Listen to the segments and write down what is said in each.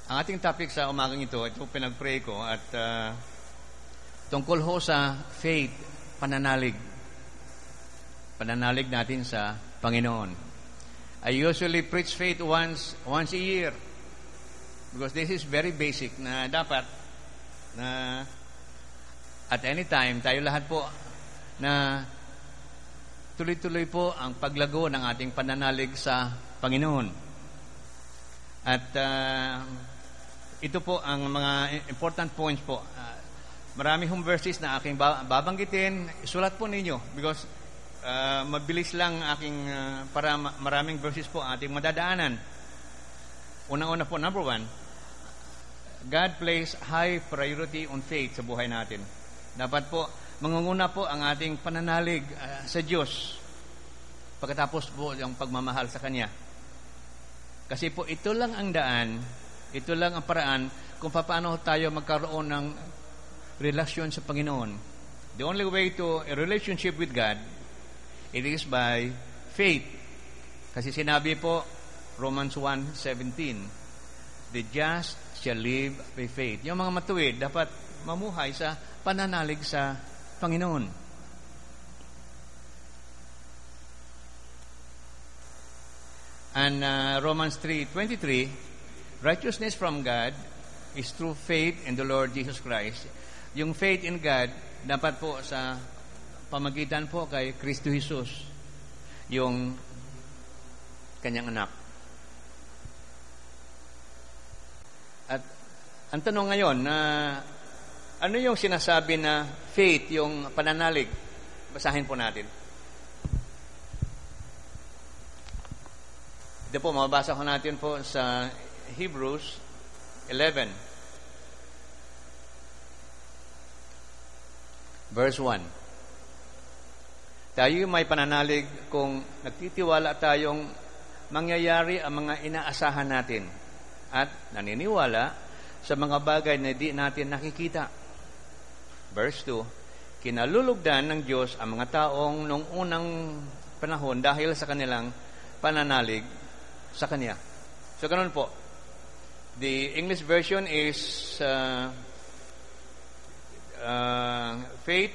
Ang ating topic sa umagang ito pinag-pray ko at tungkol ho sa faith, pananalig. Pananalig natin sa Panginoon. I usually preach faith once a year because this is very basic na dapat na at any time tayo lahat po na tuloy-tuloy po ang paglago ng ating pananalig sa Panginoon. At ito po ang mga important points po. Marami hong verses na aking babanggitin. Isulat po ninyo because mabilis lang aking para maraming verses po ating madadaanan. Unang-una po, number 1, God place high priority on faith sa buhay natin. Dapat po, mangunguna po ang ating pananalig sa Diyos. Pagkatapos po yung pagmamahal sa Kanya. Kasi po ito lang ang daan, ito lang ang paraan kung paano tayo magkaroon ng relasyon sa Panginoon. The only way to a relationship with God, it is by faith. Kasi sinabi po, Romans 1:17, the just shall live by faith. Yung mga matuwid, dapat mamuhay sa pananalig sa Panginoon. And Romans 3:23, righteousness from God is through faith in the Lord Jesus Christ. Yung faith in God, dapat po sa pamagitan po kay Kristo Jesus, yung Kanyang anak. At ang tanong ngayon, ano yung sinasabi na faith, yung pananalig? Basahin po natin. Ito po, mababasa ko natin po sa Hebrews 11 verse 1. Tayo may pananalig kung nagtitiwala tayong mangyayari ang mga inaasahan natin at naniniwala sa mga bagay na di natin nakikita. Verse 2, kinalulugdan ng Diyos ang mga taong nung unang panahon dahil sa kanilang pananalig sa Kanya. So, ganun po. The English version is faith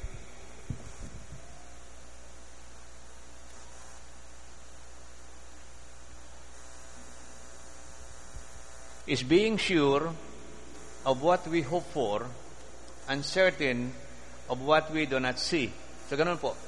is being sure of what we hope for and certain of what we do not see. So, ganun po.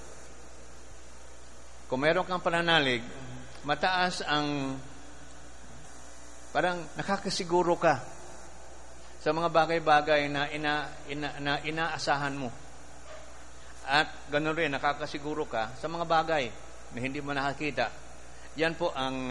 Kung meron kang pananalig, mataas ang parang nakakasiguro ka sa mga bagay-bagay na inaasahan mo. At ganoon rin, nakakasiguro ka sa mga bagay na hindi mo nakakita. Yan po ang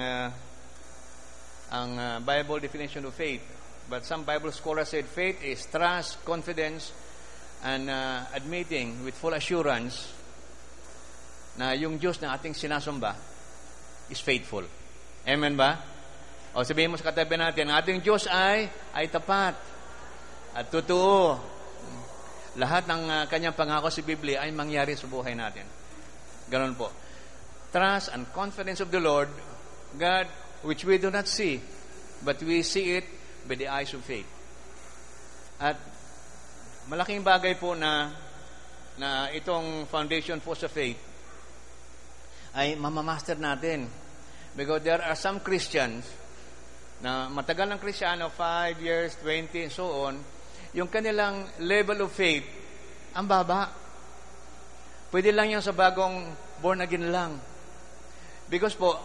Bible definition of faith. But some Bible scholars said faith is trust, confidence, and admitting with full assurance na yung Diyos na ating sinasamba is faithful. Amen ba? O sabihin mo sa katabi natin, ang ating Diyos ay tapat at totoo. Lahat ng kanyang pangako sa Biblia ay mangyari sa buhay natin. Ganon po. Trust and confidence of the Lord, God, which we do not see, but we see it by the eyes of faith. At malaking bagay po na itong foundation po sa faith ay mamamaster natin. Because there are some Christians na matagal ng Kristiyano, 5 years, 20, and so on, yung kanilang level of faith, ang baba. Pwede lang yan sa bagong born again lang. Because po,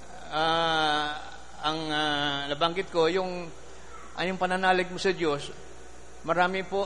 ang nabanggit ko, yung pananalig mo sa Diyos, marami po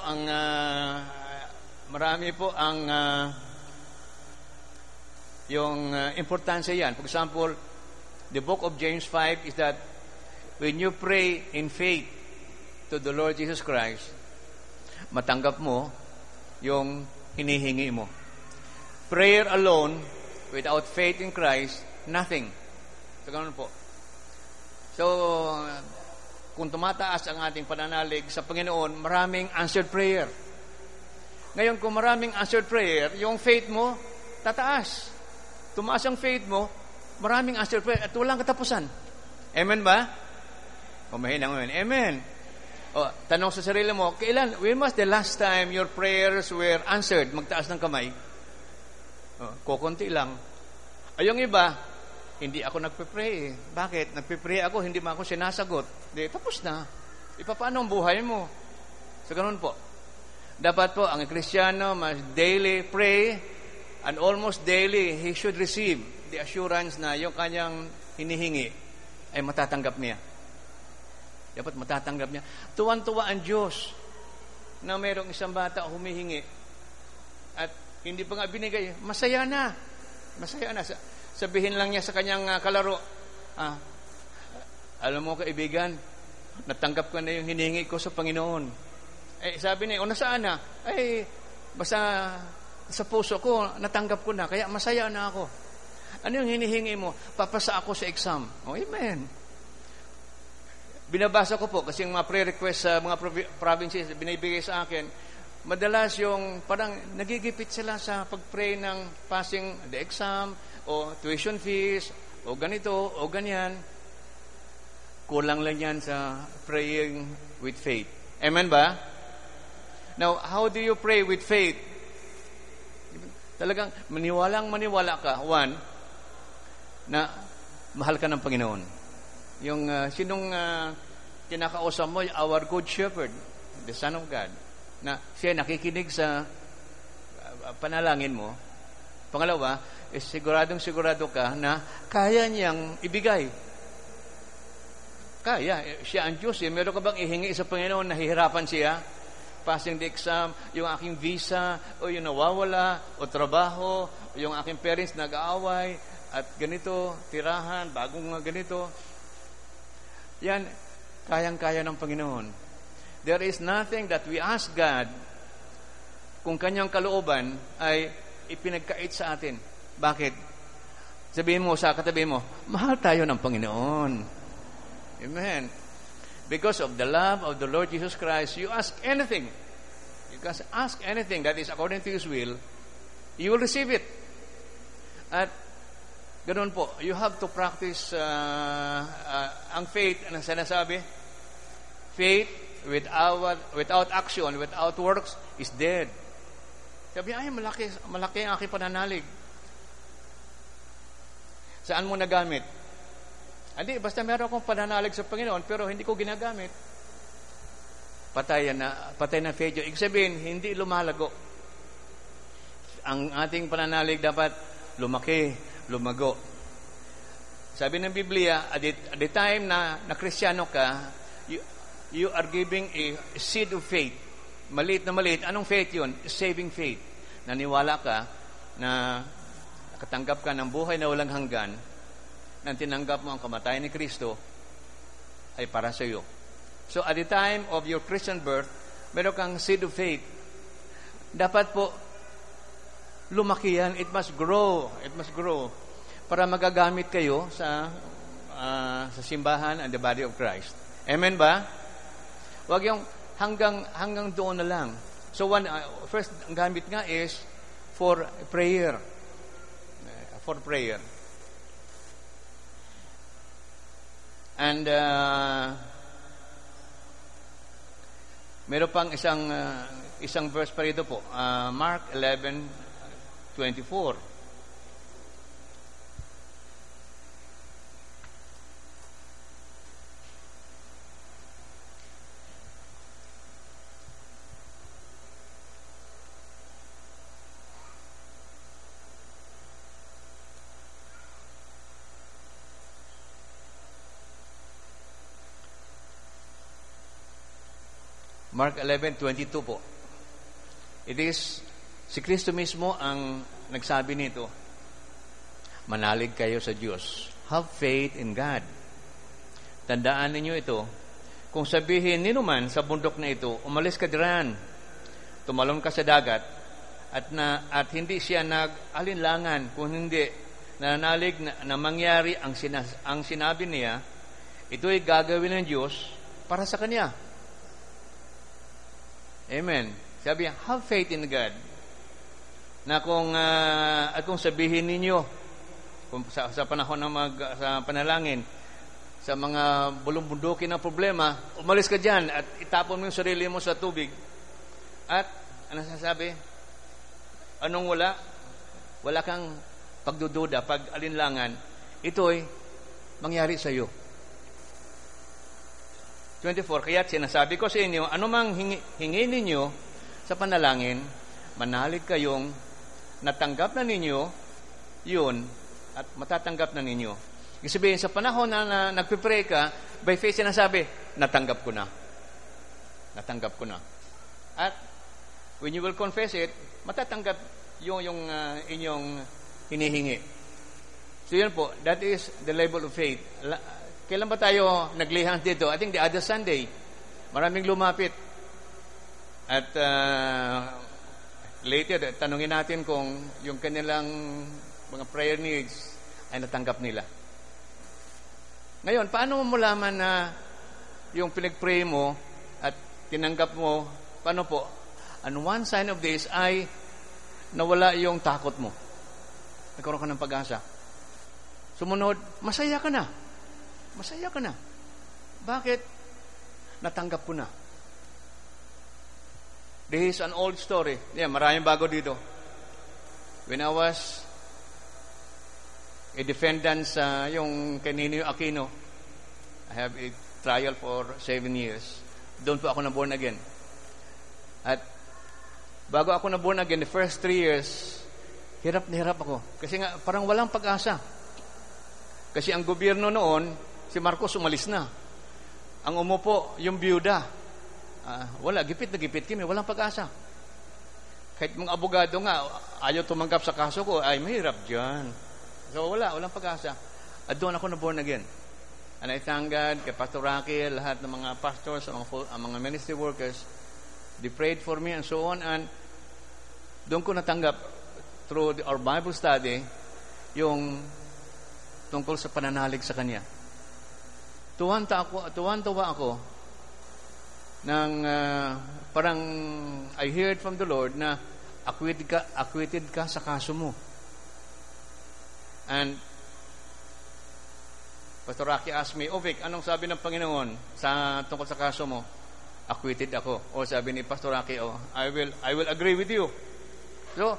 yung importansya yan. For example, the book of James 5 is that when you pray in faith to the Lord Jesus Christ, matanggap mo yung hinihingi mo. Prayer alone, without faith in Christ, nothing. So, ganun po. So, kung tumataas ang ating pananalig sa Panginoon, maraming answered prayer. Ngayon, kung maraming answered prayer, yung faith mo, tataas. Tumaas ang faith mo, maraming answered prayer at walang katapusan. Amen ba? O mahinang amen. Amen. O, tanong sa sarili mo, when was the last time your prayers were answered? Magtaas ng kamay. O, kukunti lang. Ay, yung iba, hindi ako nagpe-pray eh. Bakit? Nagpe-pray ako, hindi mo ako sinasagot. Di, tapos na. Paano ang buhay mo? So, ganun po. Dapat po, ang Kristiyano must daily pray and almost daily, he should receive the assurance na yung kanyang hinihingi ay matatanggap niya. Dapat matatanggap niya. Tuwan-tuwa ang Diyos na mayroong isang bata humihingi at hindi pa nga binigay. Masaya na. Masaya na. Sabihin lang niya sa kanyang kalaro, alam mo kaibigan, natanggap ko na yung hinihingi ko sa Panginoon. Sabi niya, nasaan na? Basta sa puso ko, natanggap ko na, kaya masaya na ako. Ano yung hinihingi mo? Papasa ako sa exam. Amen. Binabasa ko po kasi yung mga prayer request sa mga provinces binibigay sa akin, madalas yung parang nagigipit sila sa pag-pray ng passing the exam o tuition fees o ganito o ganyan. Kulang lang yan sa praying with faith. Amen ba? Now, how do you pray with faith? Talagang maniwala ka, one, na mahal ka ng Panginoon. Yung sinong kinakausap mo, our good shepherd, the Son of God, na siya nakikinig sa panalangin mo. Pangalawa, sigurado ka na kaya niyang ibigay. Kaya, siya ang Diyos. Meron ka bang ihingi sa Panginoon, nahihirapan siya? Passing the exam, yung aking visa, o yung nawawala, o trabaho, o yung aking parents nag-aaway, at ganito, tirahan, bagong ganito. Yan, kayang-kaya ng Panginoon. There is nothing that we ask God kung kanyang kalooban ay ipinagkait sa atin. Bakit? Sabihin mo sa katabi mo, mahal tayo ng Panginoon. Amen. Because of the love of the Lord Jesus Christ, you ask anything. You can ask anything that is according to His will, you will receive it. At ganun po, you have to practice ang faith, ang sinasabi, faith without action, without works, is dead. Sabi, malaki ang aking pananalig. Saan mo nagamit? Hindi, basta meron akong pananalig sa Panginoon, pero hindi ko ginagamit. Patay na faith yun. Ibig sabihin, hindi lumalago. Ang ating pananalig dapat lumaki, lumago. Sabi ng Biblia, at the time na Kristiyano ka, you are giving a seed of faith. Maliit na maliit. Anong faith yun? Saving faith. Naniwala ka na nakatanggap ka ng buhay na walang hanggan, nang tinanggap mo ang kamatayan ni Kristo, ay para sa iyo. So, at the time of your Christian birth, meron kang seed of faith. Dapat po, lumaki yan. It must grow. It must grow. Para magagamit kayo sa simbahan and the body of Christ. Amen ba? Huwag yung hanggang doon na lang. So, first, ang gamit nga is for prayer. For prayer. And meron pang isang verse pa rito po, Mark 11:24. Mark 11:22 po. It is, si Kristo mismo ang nagsabi nito, manalig kayo sa Diyos. Have faith in God. Tandaan ninyo ito, kung sabihin ninuman sa bundok na ito, umalis ka diyan, tumalon ka sa dagat, at hindi siya nag-alinlangan, kung hindi nananalig na mangyari ang sinabi niya, ito ay gagawin ng Diyos para sa Kanya. Amen. Sabi, have faith in God. Na kung sabihin ninyo sa panahon ng sa panalangin, sa mga bulong-bundukin ng problema, umalis ka dyan at itapon mo yung sarili mo sa tubig. At, ano sasabi? Anong wala? Wala kang pagdududa, pag-alinlangan. Ito'y mangyari sa iyo. 24, kaya sinasabi ko sa inyo, anumang hingi ninyo sa panalangin, manalig kayong natanggap na ninyo yun at matatanggap na ninyo. Ibig sabihin, sa panahon na nagpipray ka, by faith sinasabi, natanggap ko na. Natanggap ko na. At when you will confess it, matatanggap yung inyong hinihingi. So yun po, that is the level of faith. Kailan ba tayo naglihang dito? I think the other Sunday, maraming lumapit. At later, tanungin natin kung yung kanilang mga prayer needs ay natanggap nila. Ngayon, paano mo malaman na yung pinag-pray mo at tinanggap mo, paano po? And one sign of this ay nawala yung takot mo. Nagkaroon ka ng pag-asa. Sumunod, masaya ka na. Masaya ka na. Bakit? Natanggap ko na. This is an old story. Yeah, maraming bago dito. When I was a defendant sa yung kay Ninoy Aquino, I have a trial for 7 years. Doon po ako na born again. At bago ako na born again, the first 3 years, hirap na hirap ako. Kasi nga, parang walang pag-asa. Kasi ang gobyerno noon, si Marcos umalis na. Ang umupo, yung byuda. Wala, gipit na gipit kami, walang pag-asa. Kahit mga abogado nga, ayaw tumanggap sa kaso ko, ay mahirap dyan. So walang pag-asa. At doon ako na born again. And I thank God, kay Pastor Rocky, lahat ng mga pastors, ang mga ministry workers, they prayed for me and so on. And doon ko natanggap, through our Bible study, yung tungkol sa pananalig sa Kanya. Tuwan-tuwa ako nang parang I heard from the Lord na acquitted ka sa kaso mo. And Pastor Rocky asked me, Vic, anong sabi ng Panginoon tungkol sa kaso mo? Acquitted ako. O sabi ni Pastor Rocky, I will agree with you. So,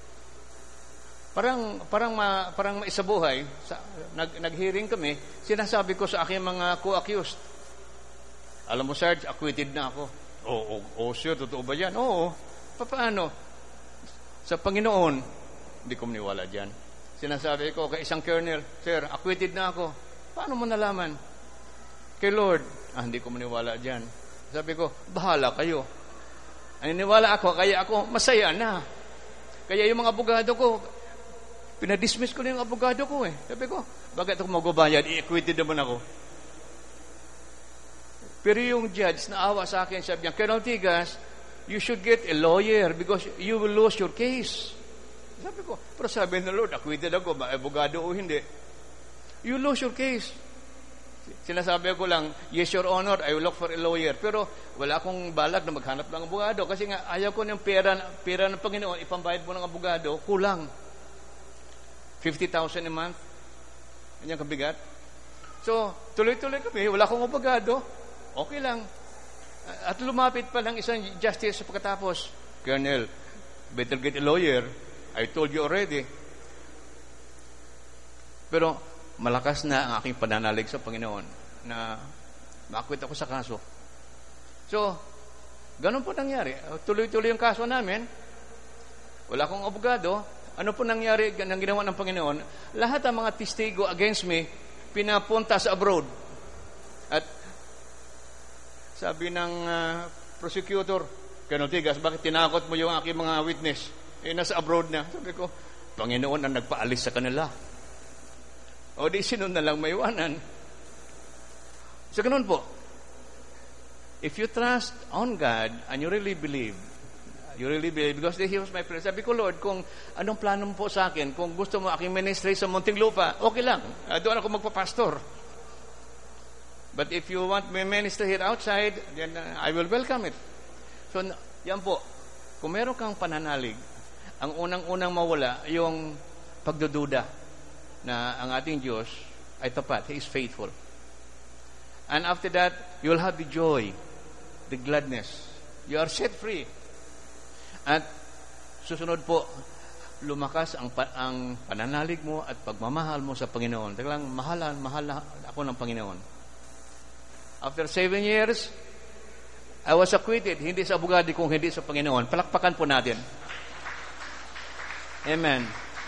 parang maisabuhay, nag-hearing kami, sinasabi ko sa aking mga co-accused, alam mo, Sarge, acquitted na ako. Sir, totoo ba yan? Oo. Paano? Sa Panginoon, hindi ko maniwala dyan. Sinasabi ko kay isang colonel, Sir, acquitted na ako. Paano mo nalaman? Kay Lord, hindi ko maniwala dyan. Sabi ko, bahala kayo. Naniniwala ako, kaya ako masaya na. Kaya yung mga abogado ko, pinadismiss ko na yung abogado ko eh. Sabi ko, bakit ako magbabayad? I-acquitted naman ako. Pero yung judge na awa sa akin, sabi niya, Colonel Tigas, you should get a lawyer because you will lose your case. Sabi ko, pero sabi ng Lord, acquitted ako, abogado o hindi. You lose your case. Sinasabi ko lang, yes, Your Honor, I will look for a lawyer. Pero wala akong balak na maghanap ng abogado kasi nga ayaw ko ng pera ng Panginoon, ipambayad mo ng abogado, kulang. 50,000 a month. Yan kabigat. So, tuloy-tuloy kami, wala akong abogado. Okay lang. At lumapit pa ng isang justice pagkatapos, Colonel, better get a lawyer. I told you already. Pero malakas na ang aking pananalig sa Panginoon na ma-acquit ako sa kaso. So, ganun po nangyari. Tuloy-tuloy yung kaso namin. Wala akong abogado. Ano po nangyari ng ginawa ng Panginoon? Lahat ng mga testigo against me, pinapunta sa abroad. At sabi ng prosecutor, Colonel Tigas, bakit tinakot mo yung aking mga witness? Nasa abroad na. Sabi ko, Panginoon ang nagpaalis sa kanila. O di sino na lang maiwanan. So ganun po. If you trust on God and you really believe, because He was my prayer. Sabi ko, Lord, kung anong plano mo po sa akin, kung gusto mo aking ministry sa Muntinlupa, okay lang. Doon ako magpapastor. But if you want me minister here outside, then I will welcome it. So, yan po. Kung meron kang pananalig, ang unang-unang mawala, yung pagdududa na ang ating Diyos ay tapat. He is faithful. And after that, you will have the joy, the gladness. You are set free. At susunod po, lumakas ang pananalig mo at pagmamahal mo sa Panginoon. Talagang mahal na ako ng Panginoon. After 7 years, I was acquitted. Hindi sa abogado kung hindi sa Panginoon. Palakpakan po natin. Amen.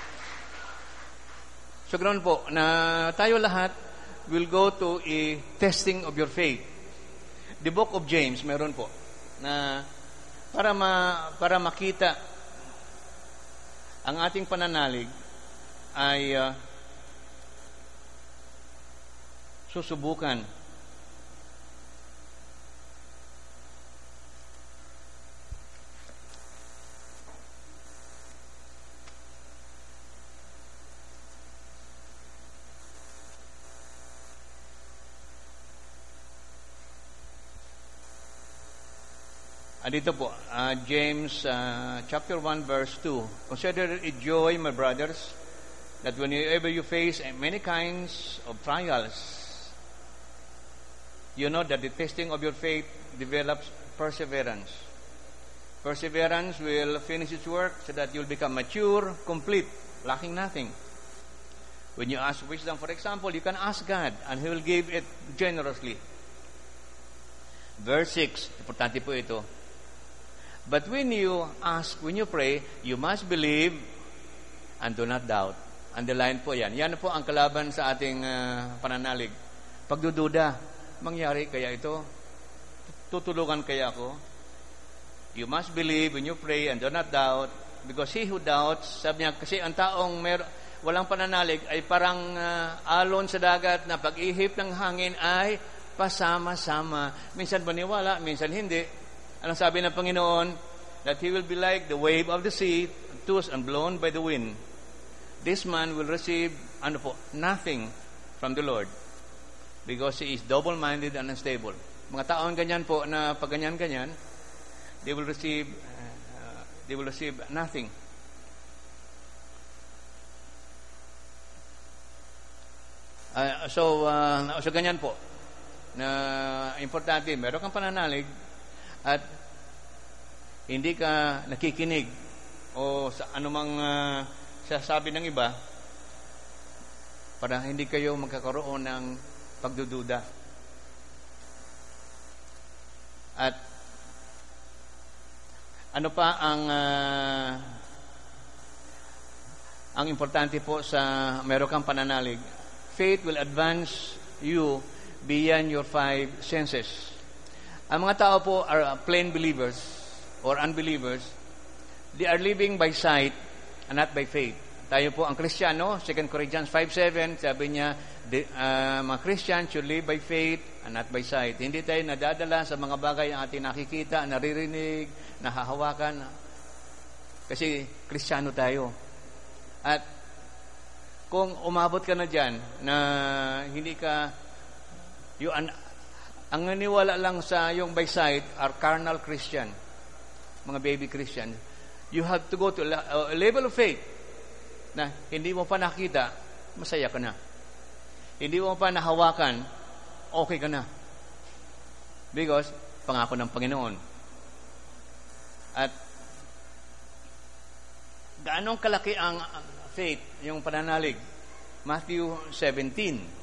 So, ganoon po, na tayo lahat will go to a testing of your faith. The book of James, meron po, na para makita ang ating pananalig ay susubukan. Dito po, James chapter 1 verse 2. Consider it joy, my brothers, that whenever you face many kinds of trials, you know that the testing of your faith develops perseverance. Perseverance will finish its work so that you'll become mature, complete, lacking nothing. When you ask wisdom, for example, you can ask God and He will give it generously. Verse 6, importante po ito. But when you pray, you must believe and do not doubt. Underline po yan. Yan po ang kalaban sa ating pananalig. Pagdududa, mangyari kaya ito? Tutulungan kaya ako? You must believe when you pray and do not doubt, because he who doubts, sabi niya, kasi ang taong walang pananalig ay parang alon sa dagat na pag-ihip ng hangin ay pasama-sama. Minsan maniwala, minsan hindi. Anong sabi ng Panginoon? That He will be like the wave of the sea, tossed and blown by the wind. This man will receive nothing from the Lord, because he is double-minded and unstable. Mga taong ganyan po na pag ganyan-ganyan, they will receive nothing. So ganyan po na importante, meron kang pananalig at hindi ka nakikinig o sa anumang sasabi ng iba para hindi kayo magkakaroon ng pagdududa. At ano pa ang importante po sa meron kang pananalig? Faith will advance you beyond your 5 senses. Ang mga tao po are plain believers or unbelievers. They are living by sight and not by faith. Tayo po ang Kristiyano, 2 Corinthians 5:7, sabi niya, mga Christians should live by faith and not by sight. Hindi tayo nadadala sa mga bagay ang ating nakikita, naririnig, nahahawakan. Kasi Kristiyano tayo. At kung umabot ka na dyan, na hindi ka, ang naniwala lang sa yung by sight are carnal Christian, mga baby Christian. You have to go to a level of faith na hindi mo pa nakita, masaya ka na. Hindi mo pa nahawakan, okay ka na. Because, pangako ng Panginoon. At, gaanong kalaki ang faith, yung pananalig? Matthew 17.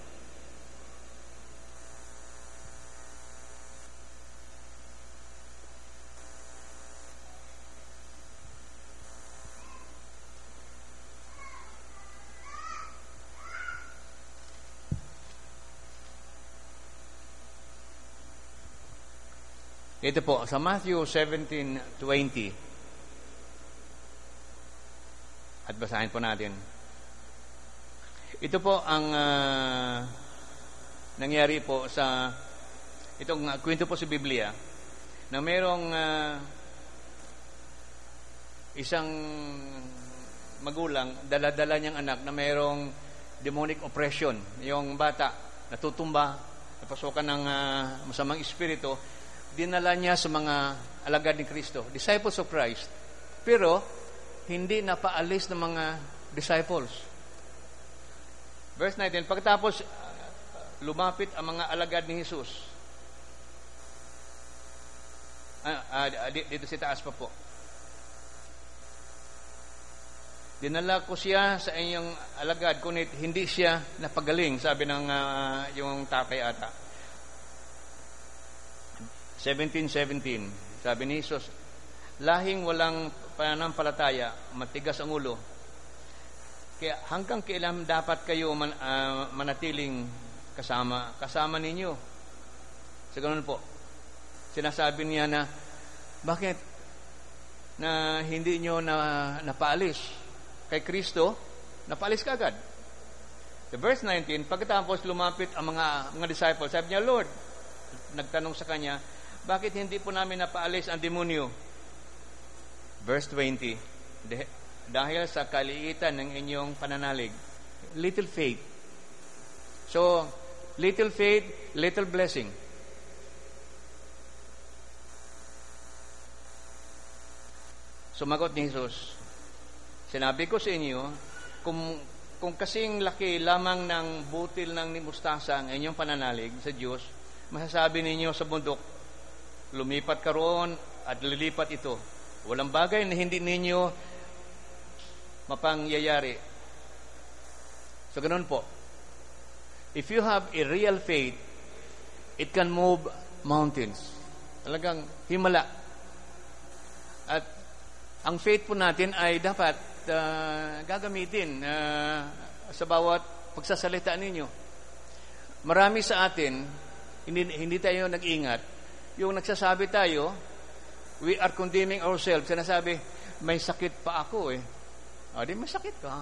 Ito po, sa Matthew 17:20. At basahin po natin. Ito po ang nangyari po sa itong kwento po sa Biblia na mayroong isang magulang, dala-dala niyang anak na mayroong demonic oppression. Yung bata natutumba, napasukan ng masamang espiritu, dinala niya sa mga alagad ni Kristo, disciples of Christ. Pero, hindi napaalis ng mga disciples. Verse 19, pagkatapos lumapit ang mga alagad ni Jesus. Dito sa taas pa po. Dinala ko siya sa inyong alagad, kunit hindi siya napagaling, sabi ng yung tatay ata. 17:17, sabi ni Jesus, lahing walang pananampalataya, matigas ang ulo. Kaya hanggang kailan dapat kayo manatiling kasama ninyo? Sa ganun po, sinasabi niya na, bakit na hindi nyo napaalis? Kay Kristo, napaalis ka agad. The verse 19, pagkatapos lumapit ang mga disciples, sabi niya, Lord, nagtanong sa kanya, bakit hindi po namin napaalis ang demonyo? Verse 20, dahil sa kaliitan ng inyong pananalig. Little faith. So, little faith, little blessing. Sumagot ni Jesus, sinabi ko sa inyo, kung kasing laki lamang ng butil ng mustasa ang inyong pananalig sa Diyos, masasabi ninyo sa bundok, lumipat ka roon at lilipat ito. Walang bagay na hindi ninyo mapangyayari. So, ganun po. If you have a real faith, it can move mountains. Talagang himala. At ang faith po natin ay dapat gagamitin sa bawat pagsasalita ninyo. Marami sa atin, hindi tayo nag-ingat. Yung nagsasabi tayo, we are condemning ourselves. Sinasabi, may sakit pa ako eh. Di may sakit ka.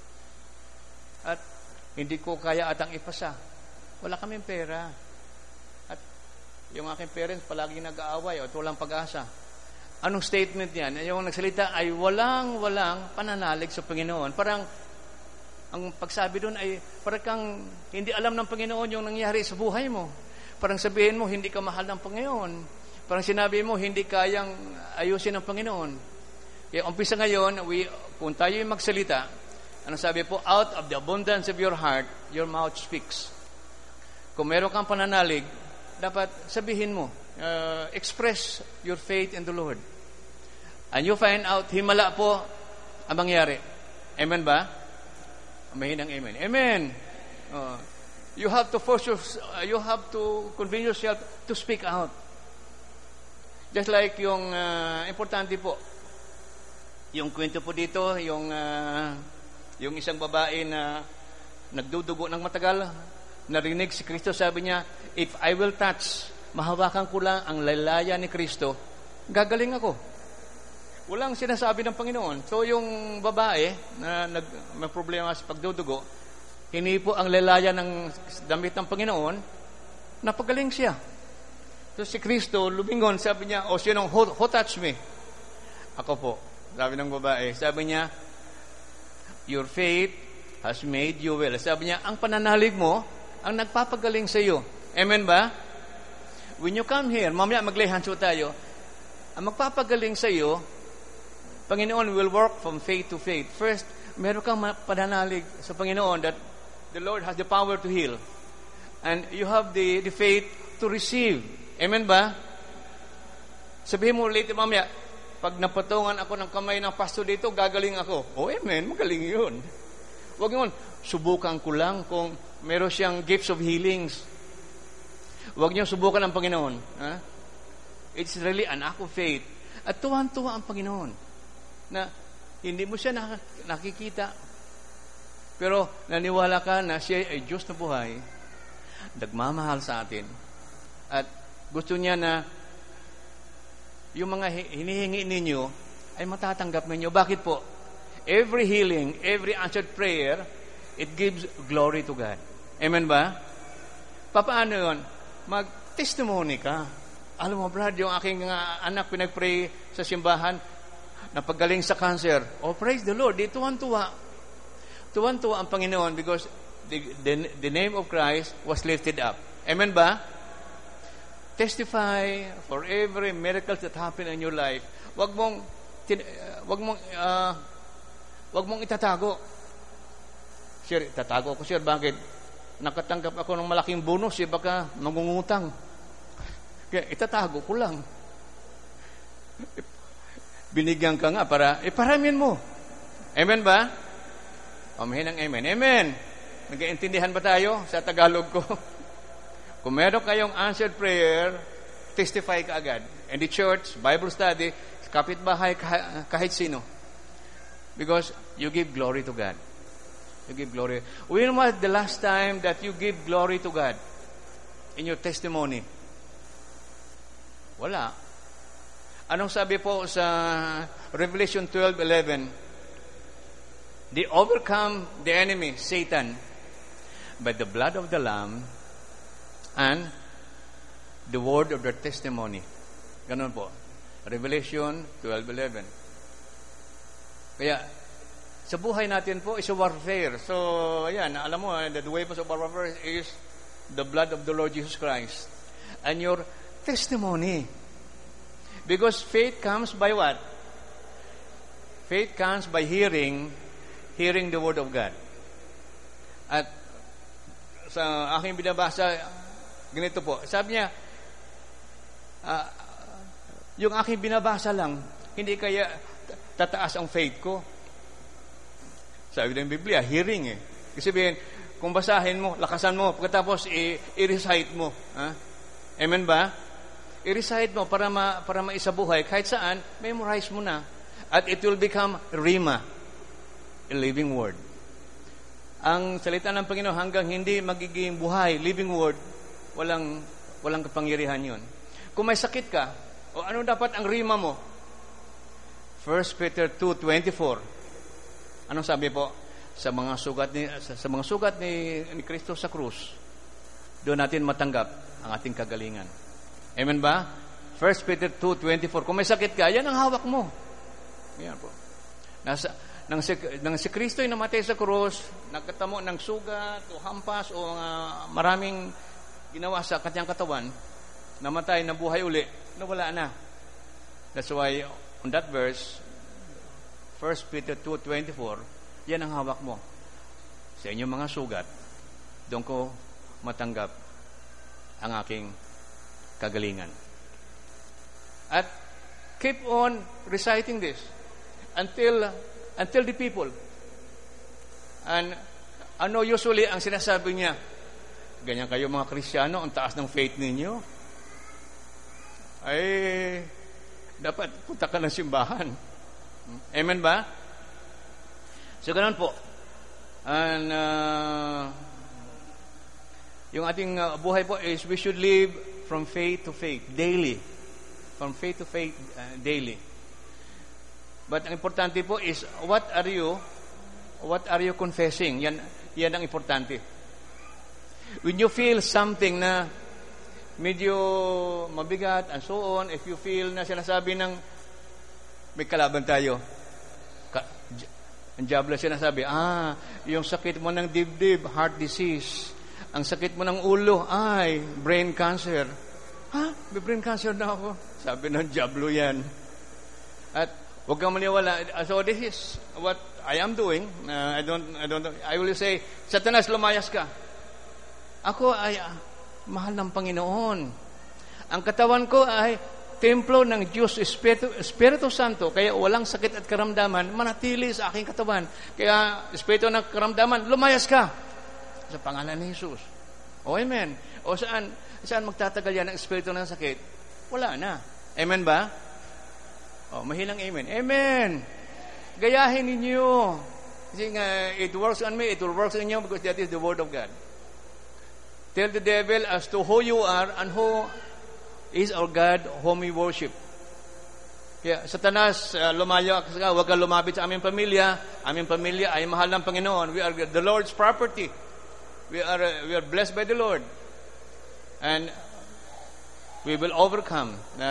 At hindi ko kaya atang ipasa. Wala kaming pera. At yung aking parents palaging nag-aaway at walang pag-asa. Anong statement yan? Yung nagsalita ay walang pananalig sa Panginoon. Parang, ang pagsabi doon ay parang kang hindi alam ng Panginoon yung nangyari sa buhay mo. Parang sabihin mo, hindi ka mahal ng Panginoon. Parang sinabi mo, hindi kayang ayusin ng Panginoon. Kaya umpisa ngayon, kung tayo yung magsalita, ano sabi po, out of the abundance of your heart, your mouth speaks. Kung meron kang pananalig, dapat sabihin mo, express your faith in the Lord. And you find out, himala po ang mangyari. Amen ba? Mahinang amen. Amen. You have to you have to convince yourself to speak out. Just like yung importante po, yung kwento po dito, yung isang babae na nagdudugo ng matagal, narinig si Kristo, sabi niya, if I will touch, mahawakan ko lang ang lalaya ni Kristo, gagaling ako. Walang sinasabi ng Panginoon. So yung babae na may problema sa pagdudugo, hinipo ang lalaya ng damit ng Panginoon, napagaling siya. So si Kristo, lumingon, sabi niya, sinong who touched me? Ako po. Sabi ng babae, sabi niya, your faith has made you well. Sabi niya, ang pananalig mo, ang nagpapagaling sa iyo. Amen ba? When you come here, mamaya maglehanso tayo, ang magpapagaling sa iyo, Panginoon will work from faith to faith. First, meron kang pananalig sa Panginoon that the Lord has the power to heal. And you have the faith to receive. Amen ba? Sabihin mo later mamaya, pag napatungan ako ng kamay ng pastor dito, gagaling ako. Amen, magaling yun. Huwag yun, subukan ko lang kung meron siyang gifts of healings. Huwag niyo subukan ang Panginoon. It's really an act of faith. At tuwan-tuwa ang Panginoon na hindi mo siya nakikita. Pero naniwala ka na siya ay Diyos na buhay, nagmamahal sa atin. At gusto niya na yung mga hinihingi ninyo ay matatanggap ninyo. Bakit po? Every healing, every answered prayer, it gives glory to God. Amen ba? Paano yun? Mag-testimony ka. Alam mo, Brad, yung aking anak pinag-pray sa simbahan, napagaling sa cancer. Praise the Lord. Di tuwan-tuwa. Tuwan-tuwa ang Panginoon because the name of Christ was lifted up. Amen ba? Testify for every miracle that happened in your life. Wag mong itatago. Sir, tatago ko, sir. Bakit? nakatanggap ako ng malaking bonus, baka mangungutang. Kaya itatago ko lang. Binigyan ka nga para, paramin mo. Amen ba? Mahinang amen. Amen. Nag-iintindihan ba tayo sa Tagalog ko? Kung meron kayong answered prayer, testify ka agad. In the church, Bible study, kapitbahay, kahit sino. Because you give glory to God. You give glory. When was the last time that you give glory to God in your testimony? Wala. Anong sabi po sa Revelation 12:11? They overcome the enemy, Satan, by the blood of the Lamb and the word of their testimony. Ganun po. Revelation 12:11. Kaya, sa buhay natin po is a warfare. So, ayan, alam mo, the weapons of our warfare is the blood of the Lord Jesus Christ. And your testimony. Because faith comes by what? Faith comes by hearing the Word of God. At sa aking binabasa, ganito po, sabi niya, yung aking binabasa lang, hindi kaya tataas ang faith ko. Sabi ng Biblia, hearing eh. Kasi sabihin, kung basahin mo, lakasan mo, pagkatapos i-recite mo. Ha? Amen ba? I-recite mo para maisabuhay. Kahit saan, memorize mo na. At it will become Rhema, a living word. Ang salita ng Panginoon hanggang hindi magiging buhay, living word, walang kapangyarihan yun. Kung may sakit ka, o ano dapat ang Rhema mo? 1 Peter 2:24. Anong sabi po? Sa mga sugat ni Kristo sa krus, doon natin matanggap ang ating kagalingan. Amen ba? 1 Peter 2:24. Kung may sakit ka, yan ang hawak mo. Yan po. Nang si Kristo ay namatay sa krus, nagkatamo ng sugat o hampas o maraming ginawa sa kanyang katawan, namatay, nabuhay uli, nawala na. That's why, on that verse, 1 Peter 2:24, yan ang hawak mo. Sa inyong mga sugat, doon ko matanggap ang aking kagalingan. At keep on reciting this until the people. And ano usually ang sinasabi niya? Ganyan kayo mga Kristiyano, ang taas ng faith ninyo. Ay, dapat punta ka ng simbahan. Amen ba? So, ganun po. And yung ating buhay po is we should live from faith to faith, daily. From faith to faith, daily. But ang importante po is, what are you confessing? Yan ang importante. When you feel something na medyo mabigat and so on, if you feel na sinasabi ng may kalaban tayo, ang diablo sinasabi, yung sakit mo ng dibdib, heart disease. Ang sakit mo ng ulo, ay, brain cancer. May brain cancer na ako. Sabi ng diablo yan. At huwag kang maniwala. So this is what I am doing. I will say, Satanas, lumayas ka. Ako ay mahal ng Panginoon. Ang katawan ko ay templo ng Diyos, Espiritu Santo. Kaya walang sakit at karamdaman manatili sa aking katawan. Kaya Espiritu ng karamdaman, lumayas ka. Sa pangalan ni Jesus. Amen. O saan magtatagal yan ang Espiritu ng sakit? Wala na. Amen ba? Mahilang amen. Amen. Gayahin ninyo. Kasi it works on me, it will work on you because that is the Word of God. Tell the devil as to who you are and who is our God whom we worship. Kaya, Satanas, lumayo ka, huwag kang lumapit sa aming pamilya. Aming pamilya ay mahal ng Panginoon. We are the Lord's property. We are blessed by the Lord. And we will overcome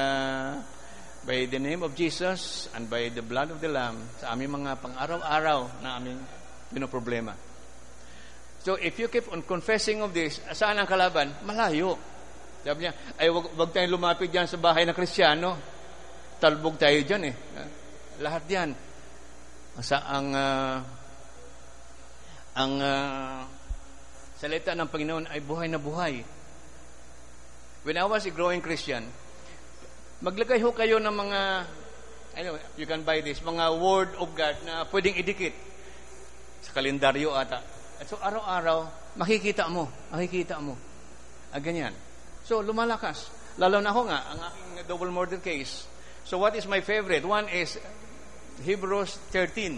by the name of Jesus and by the blood of the Lamb sa aming mga pang-araw-araw na aming pinoproblema. So, if you keep on confessing of this, saan ang kalaban? Malayo. Sabi niya, ay wag tayong lumapit dyan sa bahay ng Kristiyano. Talbog tayo dyan eh. Lahat yan. Sa salita ng Panginoon ay buhay na buhay. When I was a growing Christian, maglagay ho kayo ng mga, you can buy this, mga word of God na pwedeng idikit sa kalendaryo ata. At so araw-araw, makikita mo. Ganyan. So lumalakas. Lalo na ako nga, ang aking double murder case. So what is my favorite? One is Hebrews 13.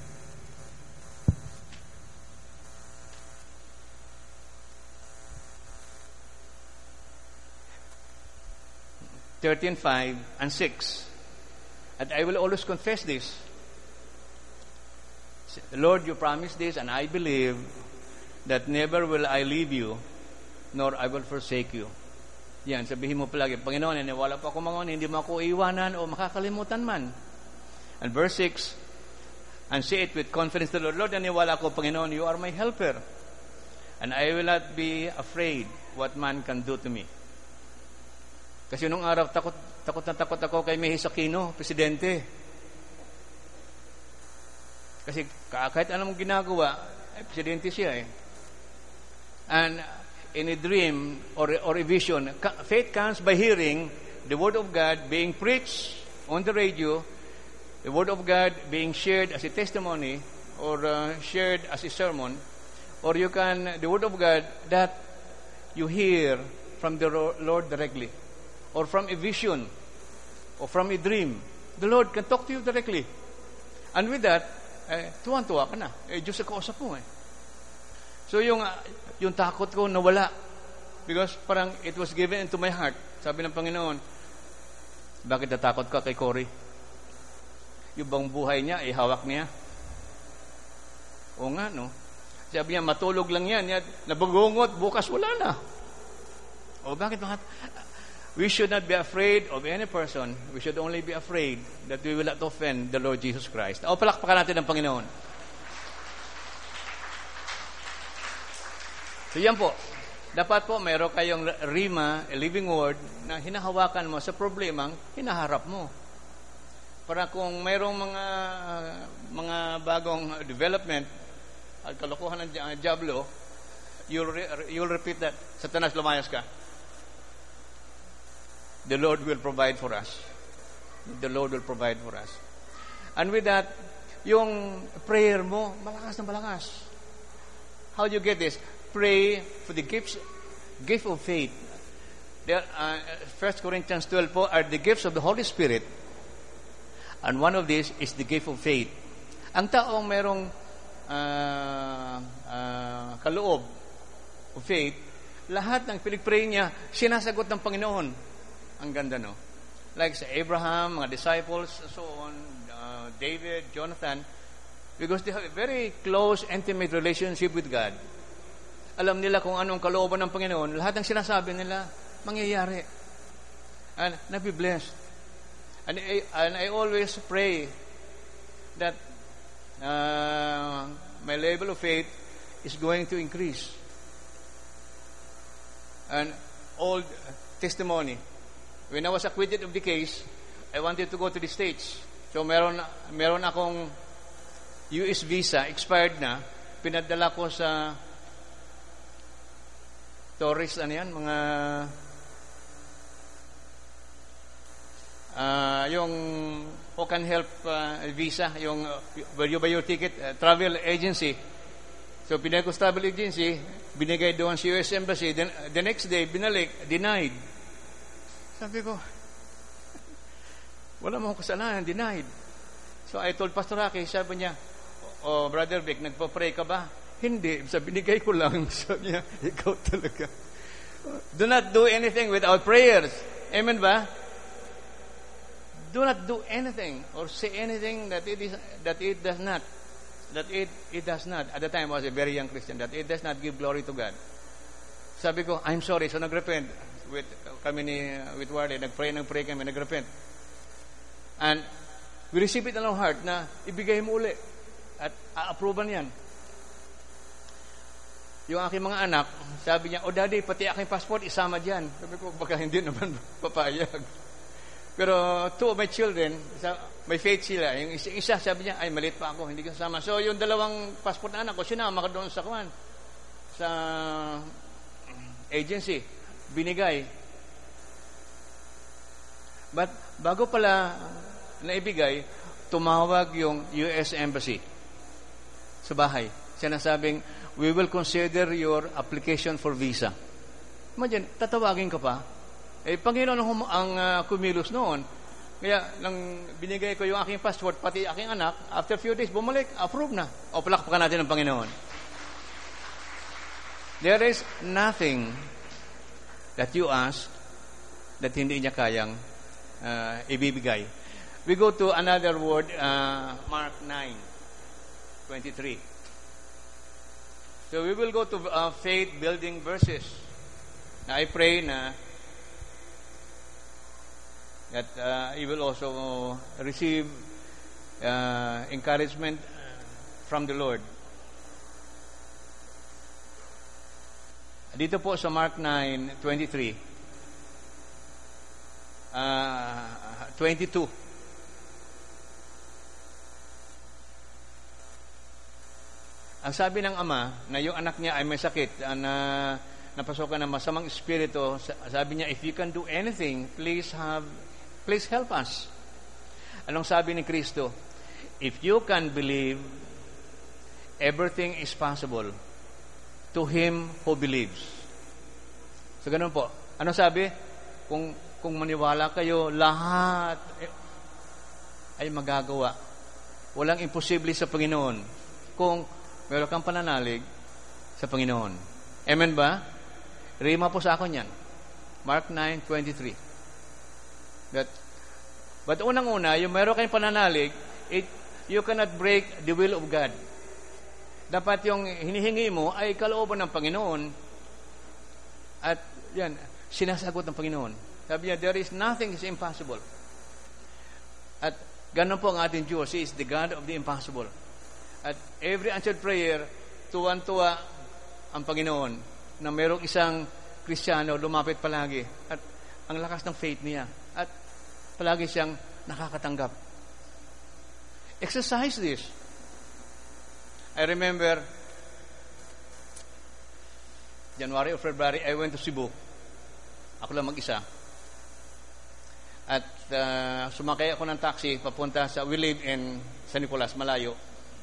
(13:5 and 6). And I will always confess this. Lord, you promised this, and I believe that never will I leave you, nor I will forsake you. Yan, sabihin mo palagi, Panginoon, wala pa ako mga hindi mo ako iwanan o makakalimutan man. And verse 6, and say it with confidence to the Lord, naniwala ko, Panginoon, you are my helper, and I will not be afraid what man can do to me. Kasi nung araw, takot ako kay Mejis Aquino, presidente. Kasi kahit anong ginagawa, presidente siya eh. And in a dream or a vision, faith comes by hearing the Word of God being preached on the radio, the Word of God being shared as a testimony or shared as a sermon, or the Word of God that you hear from the Lord directly, or from a vision, or from a dream. The Lord can talk to you directly. And with that, tuwan-tuwa ka na. Diyos sa kausap mo eh. So yung takot ko nawala. Because parang it was given into my heart. Sabi ng Panginoon, bakit natakot ka kay Cory? Yung bang buhay niya, hawak niya? O nga, no? Sabi niya, matulog lang yan. Nabagungot, bukas wala na. O bakit? We should not be afraid of any person. We should only be afraid that we will not offend the Lord Jesus Christ. O palakpakan natin ang Panginoon. So yan po. Dapat po mayroon kayong rima, a living word, na hinahawakan mo sa problemang hinaharap mo. Para kung mayroong mga bagong development at kalokohan ng diablo, you'll repeat that. Satanas, lumayas ka. The Lord will provide for us. The Lord will provide for us. And with that, yung prayer mo, malakas na malakas. How do you get this? Pray for the gift of faith. 1 Corinthians 12 po are the gifts of the Holy Spirit. And one of these is the gift of faith. Ang taong merong kaloob of faith, lahat ng pinag-pray niya, sinasagot ng Panginoon. Ang ganda, no? Like sa Abraham, mga disciples, so on, David, Jonathan, because they have a very close, intimate relationship with God. Alam nila kung anong kalooban ng Panginoon, lahat ng sinasabi nila, mangyayari. And be blessed. And I always pray that my level of faith is going to increase. And old testimony. When I was acquitted of the case, I wanted to go to the States. So meron akong US visa, expired na, pinadala ko sa tourist, mga yung who can help visa, yung where you buy your ticket, travel agency. So pinag ko sa travel agency, binigay doon sa US Embassy, then the next day, binalik, denied. Sabi ko, wala mo kasalanan, denied. So I told Pastor Rocky, sabi niya, oh, Brother Vic, nagpa-pray ka ba? Hindi. Sabi, binigay ko lang. Sabi niya, ikaw talaga. Do not do anything without prayers. Amen ba? Do not do anything or say anything that it does not. At the time, I was a very young Christian, that it does not give glory to God. Sabi ko, I'm sorry. So nag-repent. With Warley, nag-pray kami, nag-repent. And we receive it in our heart na ibigay mo uli at a-approvean yan. Yung aking mga anak, sabi niya, Daddy, pati aking passport isama dyan. Sabi ko, baka hindi naman papayag. Pero two of my children, may faith sila. Yung isa, sabi niya, ay, maliit pa ako, hindi ka sama. So yung dalawang passport na anak ko, sinama ka doon sa kuwan. sa agency, binigay. But bago pala naibigay, tumawag yung US Embassy sa bahay. Sinasabing, we will consider your application for visa. Imagine, tatawagin ka pa. Panginoon ang kumilos noon. Kaya, nang binigay ko yung aking passport, pati aking anak, after few days, bumalik, approve na. O, palakpakan natin ng Panginoon. There is nothing that you ask that hindi niya kayang ibibigay. We go to another word, Mark 9:23. So we will go to faith-building verses. Now, I pray that you will also receive encouragement from the Lord. Dito po sa Mark 9:23, 22. Ang sabi ng ama na yung anak niya ay may sakit na napasokan ng masamang espiritu, sabi niya, if you can do anything, please help us. Anong sabi ni Kristo? If you can believe, everything is possible to him who believes. So ganun po. Anong sabi? Kung maniwala kayo, lahat ay magagawa. Walang imposible sa Panginoon kung meron kang pananalig sa Panginoon. Amen ba? Rima po sa akin yan. Mark 9:23. But unang-una, yung meron kayong pananalig, you cannot break the will of God. Dapat yung hinihingi mo ay kalooban ng Panginoon at yan, sinasagot ng Panginoon. Sabi niya, there is nothing is impossible. At ganun po ang ating Diyos. He is the God of the impossible. At every answered prayer, tuwan-tuwa ang Panginoon na mayroong isang Kristiyano lumapit palagi. At ang lakas ng faith niya. At palagi siyang nakakatanggap. Exercise this. I remember, January or February, I went to Cebu. Ako lang mag-isa. At sumakay ako ng taxi papunta sa, we live in San Nicolas, malayo.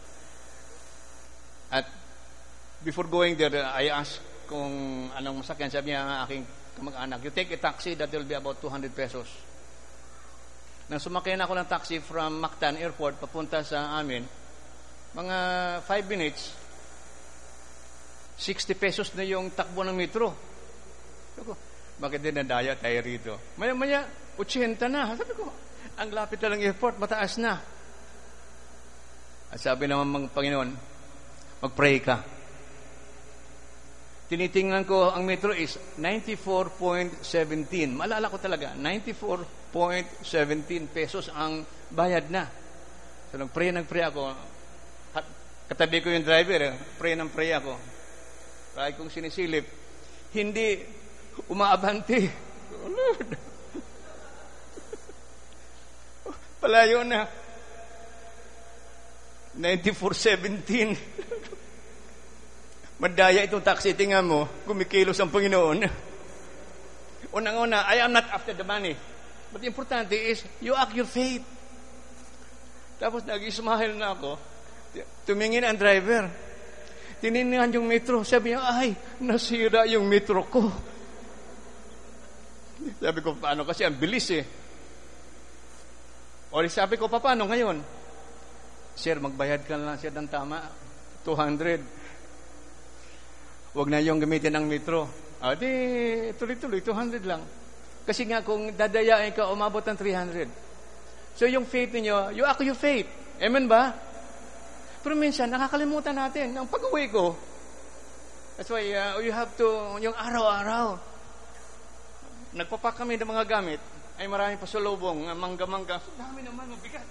At before going there, I asked kung anong masakyan. Sabi niya ang aking kamag-anak, you take a taxi, that will be about 200 pesos. Nang sumakay na ako ng taxi from Mactan Airport papunta sa amin, mga 5 minutes, 60 pesos na yung takbo ng metro. Sabi ko, bakit din nadaya tayo rito? Maya-maya, 80 na. Sabi ko, ang lapit na ng airport, mataas na. At sabi naman ng Panginoon, mag-pray ka. Tinitingnan ko, ang metro is 94.17. Maalala ko talaga, 94.17 pesos ang bayad na. So, nag-pray ako. Katabi ko yung driver, pray ako. Kaya kong sinisilip, hindi umaabante. Oh, Lord. Palayo na. 94.17. Madaya itong taxi. Tingnan mo, kumikilos ang Panginoon. Unang-una, I am not after the money. But the importante is, you act your faith. Tapos nag-ismahil na ako. Tumingin ang driver. Tinignan yung metro. Sabi niya, ay, nasira yung metro ko. Sabi ko, paano? Kasi ang bilis eh. O sabi ko, paano ngayon? Sir, magbayad ka lang siya ng tama. 200. Huwag na yung gamitin ng metro. Di, tuloy-tuloy, 200 lang. Kasi nga, kung dadayain ka, umabot ng 300. So, yung faith niyo, you act your faith. Amen ba? Pero minsan, nakakalimutan natin. Ang pag-uwi ko, that's why you have to, yung araw-araw, nagpapak kami ng mga gamit, ay maraming pasulubong, mangga-mangga. So, dami naman, mabigat.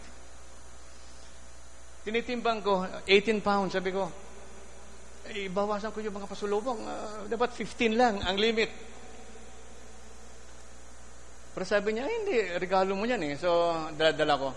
Tinitimbang ko, 18 pounds, sabi ko, bawasan ko yung mga pasulubong. Dapat 15 lang, ang limit. Pero sabi niya, hindi, regalo mo yan eh. So, dala ko.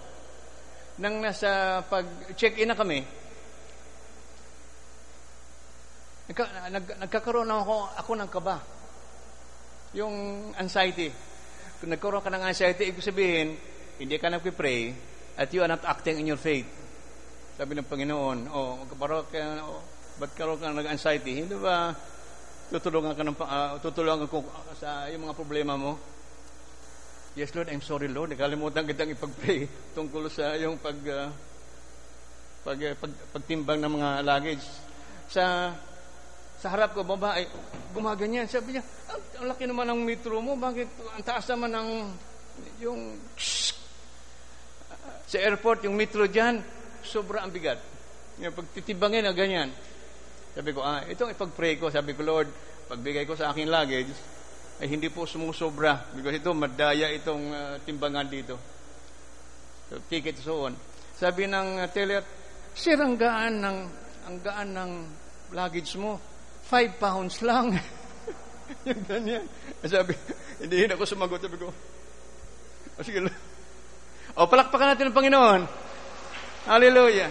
Nang nasa pag-check-in na kami, Nagkakaroon ako ng kaba. Yung anxiety. Kung nagkaroon ka ng anxiety, ibig sabihin, hindi ka nagpipray at you are not acting in your faith. Sabi ng Panginoon, ba't karoon ka ng anxiety? Hindi ba tutulungan ko sa yung mga problema mo? Yes, Lord, I'm sorry, Lord. Nakalimutan kitang ipag-pray tungkol sa yung pagtimbang ng mga luggage. Sa harap ko, babae, gumaganyan. Sabi niya, ang laki naman ng metro mo. Bakit ang taas naman ng yung sa airport, yung metro dyan, sobra ang bigat. Yung pagtitibangin na ganyan. Sabi ko, itong ipag-pray ko. Sabi ko, Lord, pagbigay ko sa aking luggage, ay hindi po sumusobra. Because ito, madaya itong timbangan dito. So, take it so on. Sabi ng teller, Sir, ang gaan ng luggage mo. 5 pounds lang. Yung ganyan. Sabi, hindi ako sumagot. Sabi ko, sige lang. Palakpakan natin ang Panginoon. Hallelujah.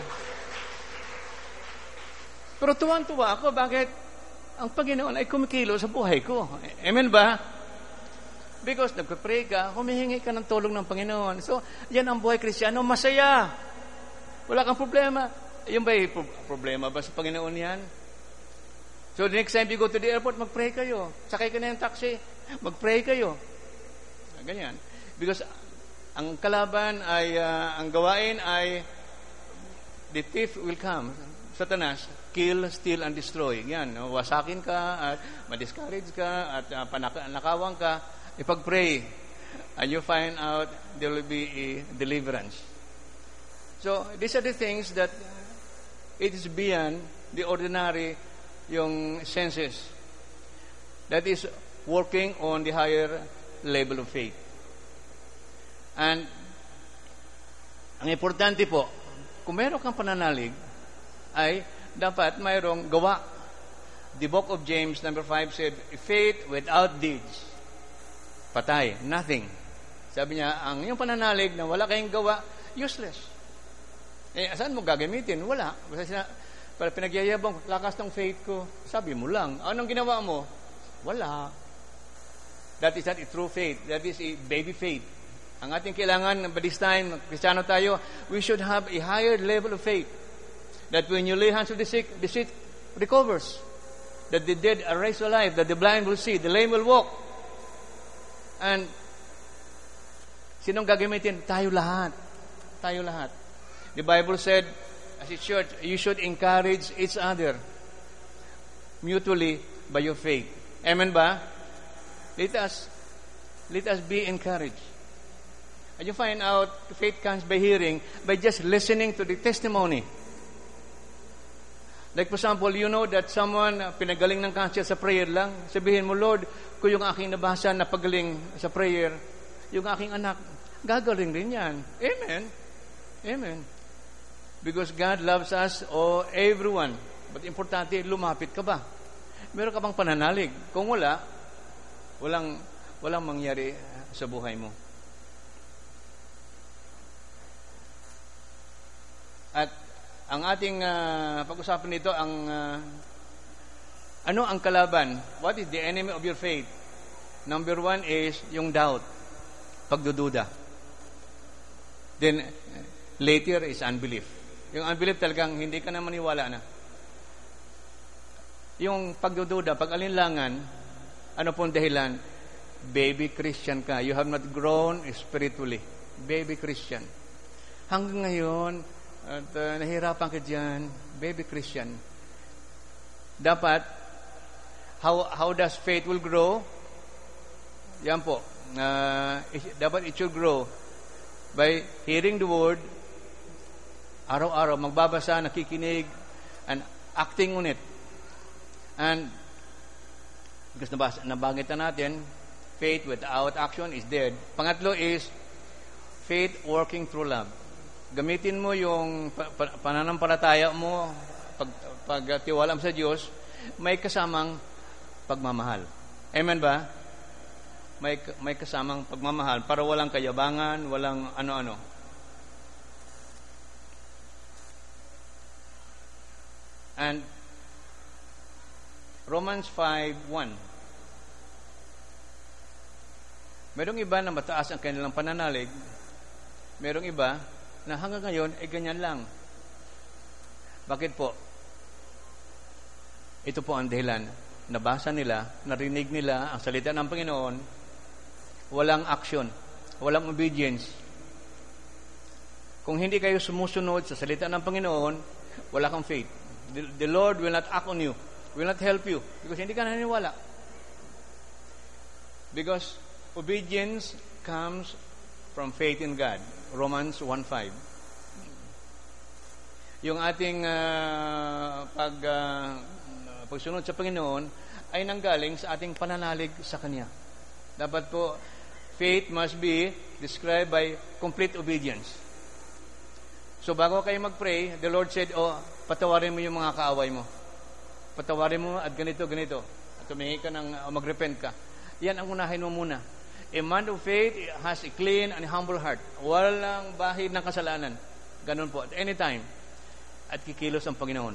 Pero tuwan-tuwa ako, bakit ang Panginoon ay kumikilo sa buhay ko. Amen ba? Because nagpapray ka, humihingi ka ng tulong ng Panginoon. So, yan ang buhay Kristiyano, masaya. Wala kang problema. Yung ba problema ba sa Panginoon yan? So, the next time you go to the airport, mag-pray kayo. Sakay ka na yung taxi, mag-pray kayo. Ganyan. Because ang kalaban ay, ang gawain ay, the thief will come. Satanas, kill, steal, and destroy. Yan, wasakin ka, at ma-discourage ka, at panakawang ka, ipag-pray. And you find out there will be a deliverance. So, these are the things that it is beyond the ordinary yung senses. That is working on the higher level of faith. And ang importante po, kung meron kang pananalig, ay dapat mayroong gawa. The book of James number 5 said, faith without deeds, patay, nothing. Sabi niya, ang yung pananalig na wala kayong gawa, useless. Saan mo gagamitin? Wala. Para pinagyayabang, lakas ng faith ko, sabi mo lang. Anong ginawa mo? Wala. That is not a true faith. That is a baby faith. Ang ating kailangan, by this time, Kristiyano tayo, we should have a higher level of faith. That when you lay hands on the sick recovers. That the dead are raised alive. That the blind will see. The lame will walk. And, sinong gagamitin? Tayo lahat. Tayo lahat. The Bible said, as a church, you should encourage each other mutually by your faith. Amen ba? Let us be encouraged. And you find out faith comes by hearing, by just listening to the testimony. Like for example, you know that someone pinagaling ng cancer sa prayer lang. Sabihin mo, Lord, kung yung aking nabasa na pagaling sa prayer, yung aking anak, gagaling din yan. Amen. Amen. Because God loves us, everyone. But importante, lumapit ka ba? Meron ka bang pananalig? Kung walang mangyari sa buhay mo. At ang ating pag-usapan nito, ano ang kalaban? What is the enemy of your faith? Number 1 is yung doubt, pagdududa. Then, later is unbelief. Yung unbelief talagang hindi ka na maniwala na. Yung pagdududa, pag-alinlangan, ano pong dahilan? Baby Christian ka. You have not grown spiritually. Baby Christian. Hanggang ngayon, at nahirapan ka dyan, baby Christian. Dapat, how does faith will grow? Yan po. Dapat it should grow by hearing the word, araw-araw, magbabasa, nakikinig, and acting on it. And, because nabangit na natin, faith without action is dead. Pangatlo is, faith working through love. Gamitin mo yung pananampalataya mo, pagtiwala mo sa Diyos, may kasamang pagmamahal. Amen ba? May kasamang pagmamahal para walang kayabangan, walang ano-ano. And Romans 5:1. Merong iba na mataas ang kanilang pananalig. Merong iba na hanggang ngayon ay ganyan lang. Bakit po? Ito po ang dahilan. Nabasa nila, narinig nila ang salita ng Panginoon, walang action, walang obedience. Kung hindi kayo sumusunod sa salita ng Panginoon, wala kang faith. The Lord will not act on you, will not help you, because hindi ka naniniwala. Because obedience comes from faith in God. Romans 1:5. Yung ating pagsunod sa Panginoon ay nanggaling sa ating pananalig sa Kanya. Dapat po, faith must be described by complete obedience. So bago kayo mag-pray, the Lord said, patawarin mo yung mga kaaway mo. Patawarin mo at ganito. At tumingi ka mag-repent ka. Yan ang unahin mo muna. A man of faith has a clean and humble heart. Walang bahid ng kasalanan. Ganun po, at any time. At kikilos ang Panginoon.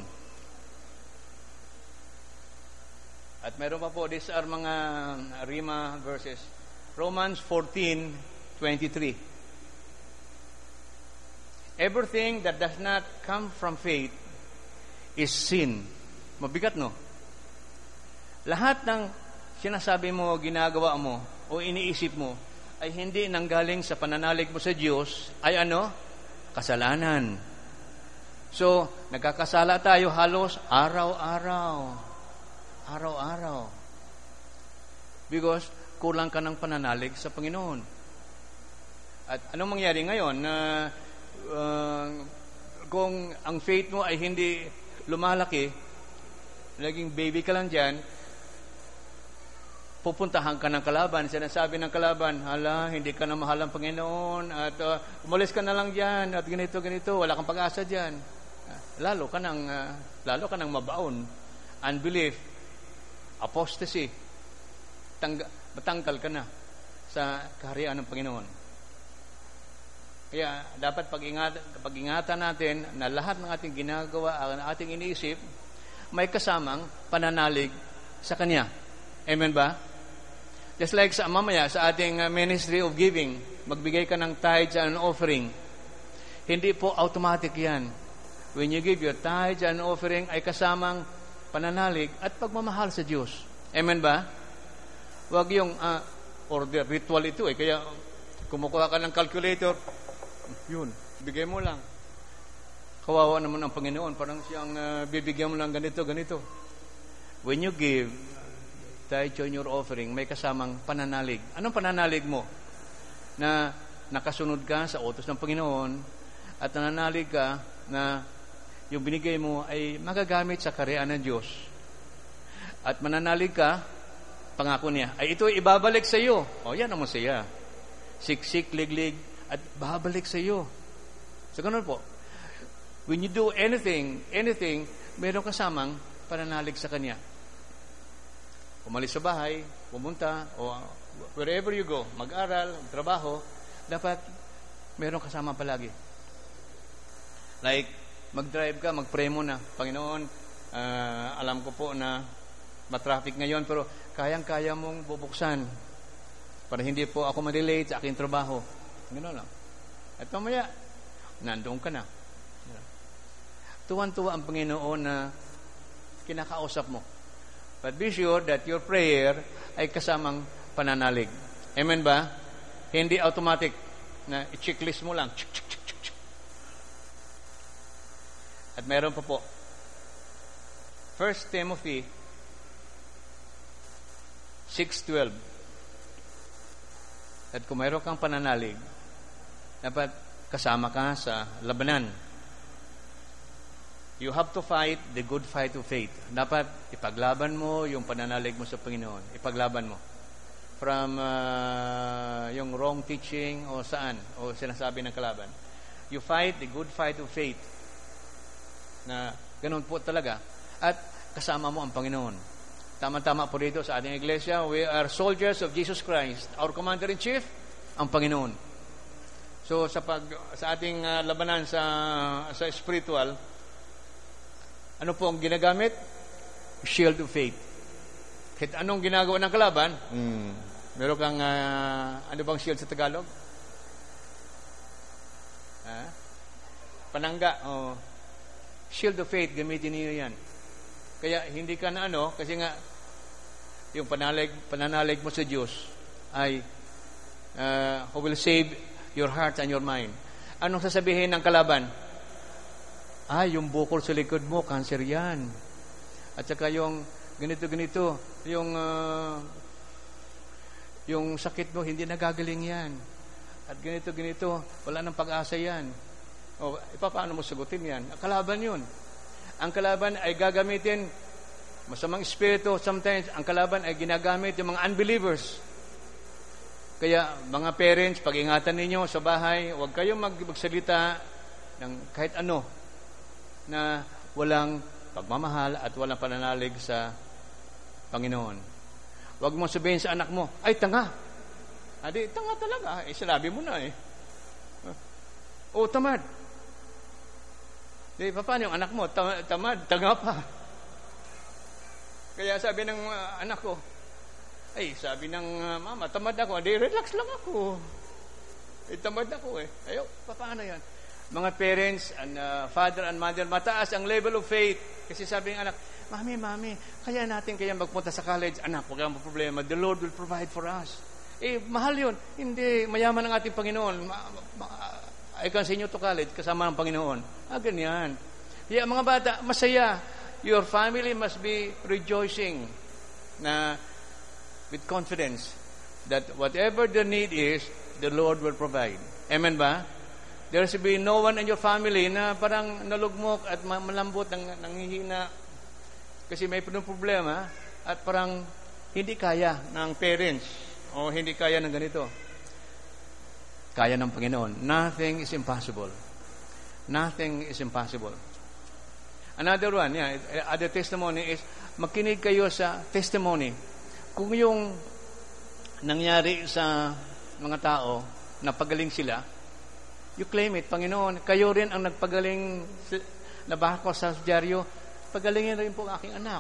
At meron pa po, these are mga Rima verses. Romans 14:23. Everything that does not come from faith is sin. Mabigat, no? Lahat ng sinasabi mo, ginagawa mo, o iniisip mo, ay hindi nanggaling sa pananalig mo sa Diyos, ay ano? Kasalanan. So, nagkakasala tayo halos araw-araw. Because kulang ka ng pananalig sa Panginoon. At anong mangyari ngayon na kung ang faith mo ay hindi lumalaki, naging baby ka lang dyan, pupuntahan ka ng kalaban, sinasabi ng kalaban, hala, hindi ka na mahal ang Panginoon, at umalis ka na lang dyan, at ganito, wala kang pag-asa dyan. Lalo ka ng mabaon. Unbelief, apostasy, matanggal ka na sa kaharian ng Panginoon. Kaya dapat pag-ingatan natin na lahat ng ating ginagawa, ang ating iniisip, may kasamang pananalig sa Kanya. Amen ba? Just like mamaya sa ating ministry of giving, magbigay ka ng tithes and offering. Hindi po automatic yan. When you give your tithes and offering, ay kasamang pananalig at pagmamahal sa Diyos. Amen ba? Huwag yung order, ritual ito eh. Kaya kumukuha ka ng calculator, yun, bigay mo lang. Kawawa naman ang Panginoon, parang siyang bibigyan mo lang ganito. When you give tithe on your offering, may kasamang pananalig. Anong pananalig mo? Na nakasunod ka sa utos ng Panginoon at nananalig ka na yung binigay mo ay magagamit sa kaharian ng Diyos. At mananalig ka, pangako niya, ay ito ibabalik sa iyo. Yan naman siya. Siksik, liglig, at babalik sa iyo. So, ganun po. When you do anything, meron kasamang pananalig sa Kanya. Umalis sa bahay, pumunta, o wherever you go, mag-aral, trabaho, dapat meron kasama palagi. Like, mag-drive ka, mag-pray mo na, Panginoon, alam ko po na matraffic ngayon, pero kayang-kaya mong bubuksan para hindi po ako ma-delay sa aking trabaho. Gano'n lang. At mamaya, nandoon ka na. Tuwan-tuwa ang Panginoon na kinakausap mo. But be sure that your prayer ay kasamang pananalig. Amen ba? Hindi automatic na i-checklist mo lang. At meron pa po. 1 Timothy 6:12. At kung mayroon kang pananalig, dapat kasama ka sa labanan. You have to fight the good fight of faith. Dapat ipaglaban mo yung pananalig mo sa Panginoon. Ipaglaban mo. From yung wrong teaching o saan, o sinasabi ng kalaban. You fight the good fight of faith. Na ganun po talaga. At kasama mo ang Panginoon. Tama-tama po dito sa ating iglesia, we are soldiers of Jesus Christ. Our Commander-in-Chief, ang Panginoon. So sa ating labanan sa spiritual, ano po ang ginagamit? Shield of faith. Kahit anong ginagawa ng kalaban, meron kang, ano bang shield sa Tagalog? Panangga. Shield of faith, gamitin niyo yan. Kaya hindi ka na kasi nga, yung pananalig mo sa Diyos ay who will save your heart and your mind. Anong sasabihin ng kalaban? Yung bukol sa likod mo, cancer yan. At saka yung ganito, yung sakit mo, hindi nagagaling yan. At ganito, wala nang pag-asa yan. Paano mo sagutin yan? Ang kalaban yun. Ang kalaban ay gagamitin masamang espiritu. Sometimes, ang kalaban ay ginagamit yung mga unbelievers. Kaya, mga parents, pag-ingatan ninyo sa bahay, huwag kayong magsalita ng kahit ano na walang pagmamahal at walang pananalig sa Panginoon. Huwag mo sabihin sa anak mo, ay, tanga. Tanga talaga. Sinabi mo na tamad. Paano yung anak mo? Tamad, tanga pa. Kaya sabi ng anak ko, sabi ng mama, tamad ako. Relax lang ako. Tamad ako paano yan? Mga parents and father and mother, mataas ang level of faith. Kasi sabi ng anak, Mami, kaya natin magpunta sa college. Anak, huwag kang problema. The Lord will provide for us. Mahal yun. Hindi, mayaman ang ating Panginoon. I can send you to college kasama ng Panginoon. Ganyan. Kaya mga bata, masaya. Your family must be rejoicing with confidence that whatever the need is, the Lord will provide. Amen ba? There should be no one in your family na parang nalugmok at malambot, nanghihina kasi may problema at parang hindi kaya ng parents o hindi kaya ng ganito. Kaya ng Panginoon. Nothing is impossible. Nothing is impossible. Another one, other testimony is makinig kayo sa testimony. Kung yung nangyari sa mga tao, napagaling sila, you claim it, Panginoon. Kayo rin ang nagpagaling, nabasa ko sa dyaryo, pagalingin rin po ang aking anak.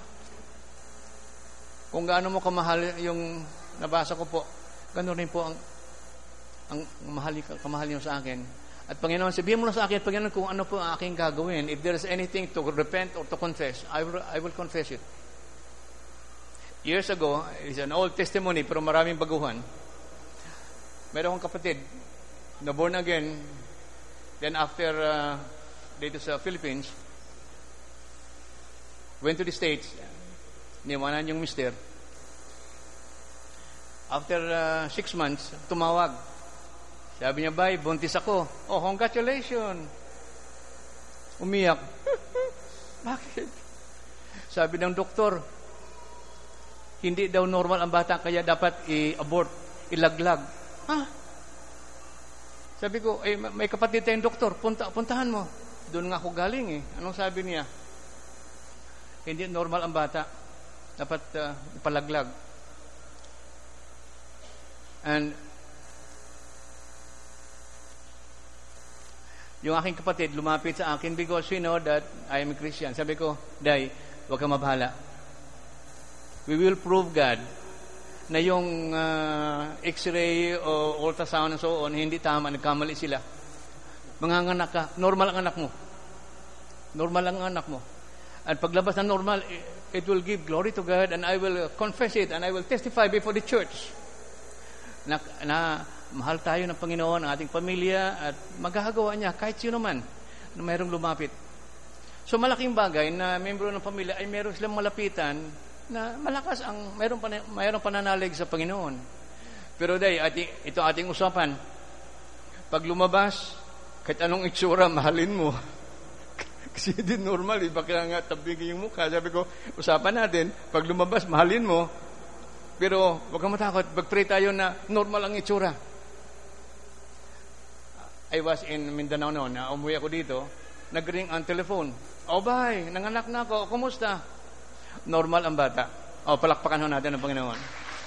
Kung gaano mo kamahal yung nabasa ko po, gano'n rin po ang kamahal niyo sa akin. At Panginoon, sabihin mo lang sa akin, Panginoon, kung ano po ang aking gagawin. If there is anything to repent or to confess, I will confess it. Years ago, it's an old testimony, pero maraming baguhan. Meron akong kapatid na born again, then after dito sa Philippines, went to the States, niwanan yung mister. After 6 months, tumawag. Sabi niya, "Bay, buntis ako." "Oh, congratulations." Umiyak. Bakit? Sabi ng doktor, hindi daw normal ang bata, kaya dapat i-abort, ilaglag. Sabi ko, may kapatid tayong doktor, puntahan mo. Doon nga ako galing Anong sabi niya? Hindi normal ang bata, dapat ipalaglag. And yung aking kapatid lumapit sa akin because you know that I am a Christian. Sabi ko, "Day, huwag kang mabahala. We will prove God na yung x-ray o ultrasound and so on, hindi tama, nagkamali sila. Manganganak ka, normal ang anak mo. Normal ang anak mo. At paglabas na normal, it will give glory to God and I will confess it and I will testify before the church na mahal tayo ng Panginoon, ang ating pamilya, at magagawa niya kahit sino man na mayroong lumapit." So malaking bagay na membro ng pamilya ay meron silang malapitan na malakas ang mayroong pananalig sa Panginoon. Pero ito ating usapan. Pag lumabas, kahit anong itsura, mahalin mo. Kasi hindi normal, baka nga tabigin yung mukha. Sabi ko, usapan natin, pag lumabas, mahalin mo. Pero huwag kang matakot, mag-pray tayo na normal ang itsura. I was in Mindanao noon, umuwi ako dito, nag-ring ang telephone. "Oh, bye, nanganak na ako, kumusta?" Normal ang bata. Palakpakan ho natin ang Panginoon.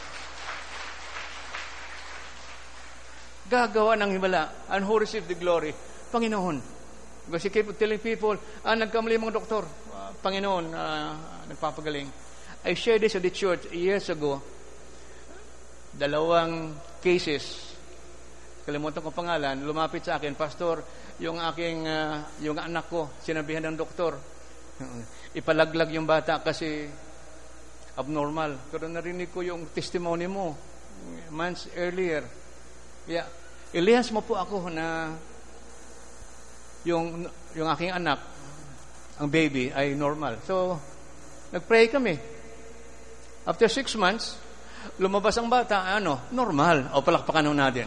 Gagawa ng himala. And who receive the glory? Panginoon. Kasi keep telling people, nagkamali mga doktor. Panginoon, nagpapagaling. I shared this with the church years ago. Dalawang cases. Kalimutan ko pangalan. Lumapit sa akin, Pastor, yung anak ko, sinabihan ng doktor, ipalaglag yung bata kasi abnormal. Pero narinig ko yung testimony mo months earlier. Yeah. Ilihas mo po ako na yung aking anak, ang baby, ay normal. So, nag-pray kami. After 6 months, lumabas ang bata, normal. O, palakpakan natin.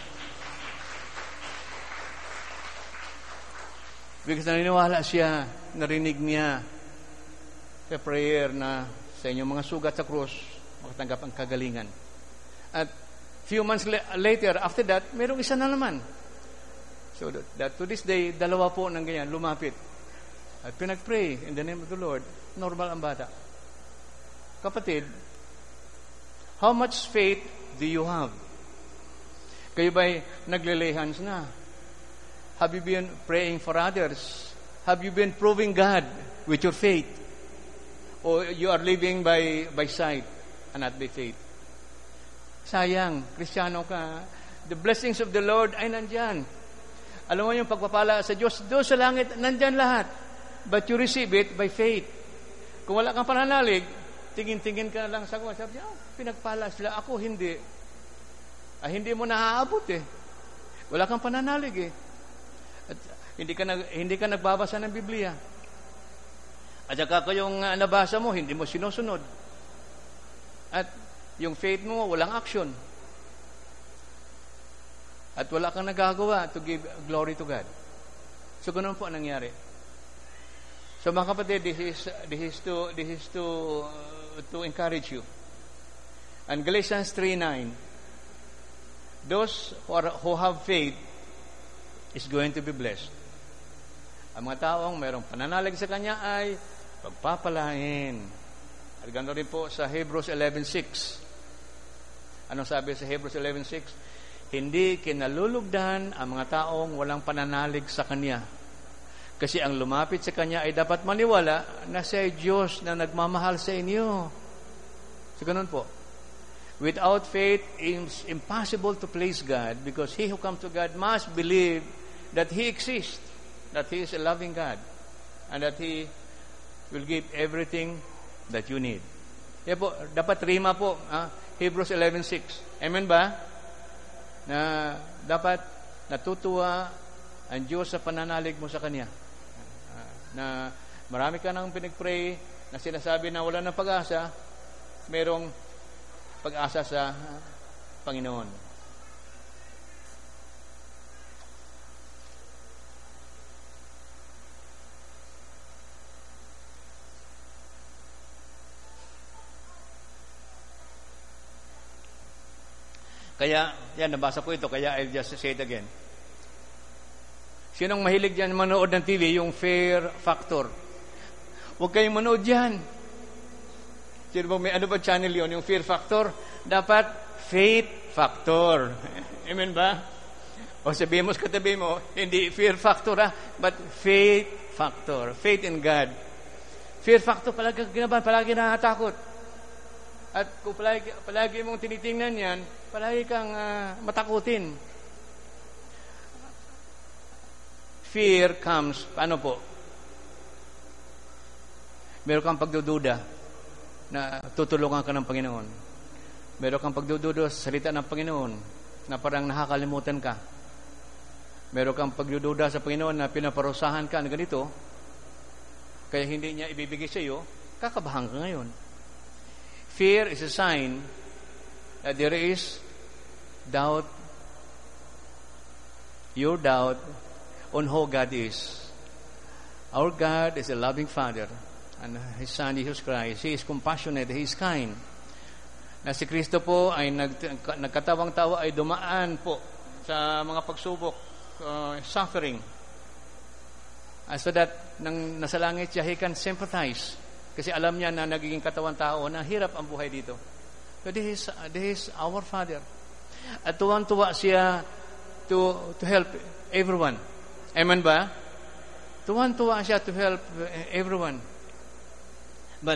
Because naniniwala siya, narinig niya sa prayer na sa inyong mga sugat sa krus, makatanggap ang kagalingan. At few months later, after that, mayroong isa na naman. So that to this day, dalawa po ng ganyan, lumapit. At pinag-pray in the name of the Lord, normal ang bata. Kapatid, how much faith do you have? Kayo ba'y nagle-lay hands na? Have you been praying for others? Have you been proving God with your faith? Or you are living by sight and not by faith? Sayang, Kristiyano ka. The blessings of the Lord ay nandyan. Alam mo yung pagpapala sa Diyos, doon sa langit, nandyan lahat. But you receive it by faith. Kung wala kang pananalig, tingin-tingin ka lang sa kanya. Sabi niya, pinagpala sila. Ako, hindi. Hindi mo naaabot eh. Wala kang pananalig eh. At hindi ka nagbabasa ng Biblia. At saka yung nabasa mo, hindi mo sinusunod. At yung faith mo, walang action. At wala kang nagagawa to give glory to God. So, ganun po ang nangyari. So, mga kapatid, this is to encourage you. And Galatians 3:9, those who have faith is going to be blessed. Ang mga taong mayroong pananalig sa Kanya ay pagpapalain. At gano'n rin po sa Hebrews 11:6. Anong sabi sa Hebrews 11:6? Hindi kinalulugdan ang mga taong walang pananalig sa Kanya. Kasi ang lumapit sa Kanya ay dapat maniwala na siya ay Diyos na nagmamahal sa inyo. So, ganun po. Without faith, it's impossible to please God because he who comes to God must believe that He exists, that He is a loving God, and that He will give everything that you need. Kaya po, dapat rima po, Hebrews 11:6. Amen ba? Na dapat natutuwa ang Diyos sa pananalig mo sa Kanya. Na marami ka nang pinag-pray na sinasabi na wala ng pag-asa, merong pag-asa sa Panginoon. Kaya, nabasa ko ito, kaya I'll just say it again. Sinong mahilig dyan manood ng TV? Yung Fear Factor. Huwag kayong manood dyan. Sino ba, ano ba channel yon? Yung Fear Factor? Dapat Faith Factor. Amen ba? O sabihin mo sa katabi mo, hindi Fear Factor but Faith Factor. Faith in God. Fear Factor, palagi ginaban, palagi natatakot. At kung palagi mong tinitingnan yan, palagi kang matakutin. Fear comes, paano po? Meron kang pagdududa na tutulungan ka ng Panginoon. Meron kang pagdududa sa salita ng Panginoon na parang nakakalimutan ka. Meron kang pagdududa sa Panginoon na pinaparusahan ka na ganito, kaya hindi niya ibibigay sa iyo, kakabahan ka ngayon. Fear is a sign that there is doubt, your doubt on who God is. Our God is a loving Father, and His Son, Jesus Christ, He is compassionate, He is kind. Na si Kristo po ay nagkatawang-tawa ay dumaan po sa mga pagsubok, suffering. So that nang nasa langit siya, He can sympathize. Kasi alam niya na nagiging katawan tao na hirap ang buhay dito. So this is our Father. At tuwang-tuwa siya to help everyone. Amen ba? Tuwang-tuwa siya to help everyone. But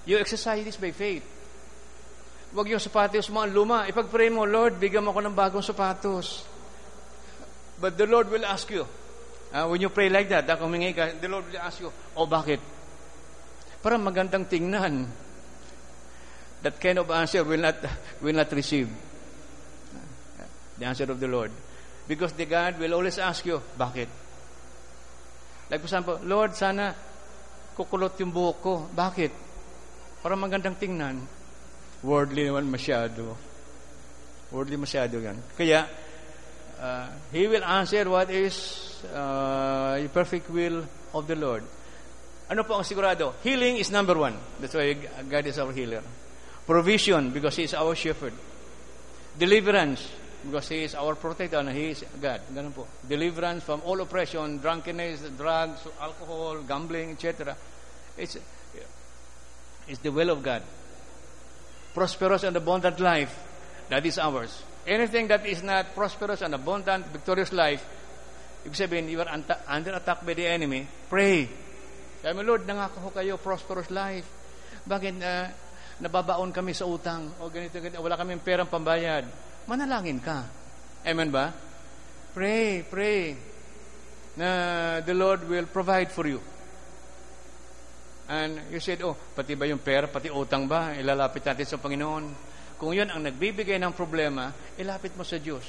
You exercise this by faith. Huwag yung sapatos mo ang luma. Ipag-pray mo, Lord, bigyan mo ako ng bagong sapatos. But the Lord will ask you, when you pray like that, humingi ka, the Lord will ask you, bakit? Para magandang tingnan. That kind of answer will not receive the answer of the Lord. Because the God will always ask you, bakit? Like for example, Lord, sana kukulot yung buhok ko. Bakit? Para magandang tingnan. Worldly naman masyado. Worldly masyado yan. Kaya, He will answer what is the perfect will of the Lord. Ano po ang sigurado? Healing is number one. That's why God is our healer. Provision, because He is our shepherd. Deliverance, because He is our protector and He is God. Ganun po. Deliverance from all oppression, drunkenness, drugs, alcohol, gambling, etc. It's the will of God. Prosperous and abundant life, that is ours. Anything that is not prosperous and abundant, victorious life, ibig sabihin, you are under attack by the enemy, pray. Sabi mo, Lord, nangako ko kayo, prosperous life. Bakit nababaon kami sa utang? O ganito, wala kaming perang pambayad. Manalangin ka. Amen ba? Pray. Na the Lord will provide for you. And you said, pati ba yung pera, pati utang ba, ilalapit natin sa Panginoon. Kung yun ang nagbibigay ng problema, ilapit mo sa Diyos.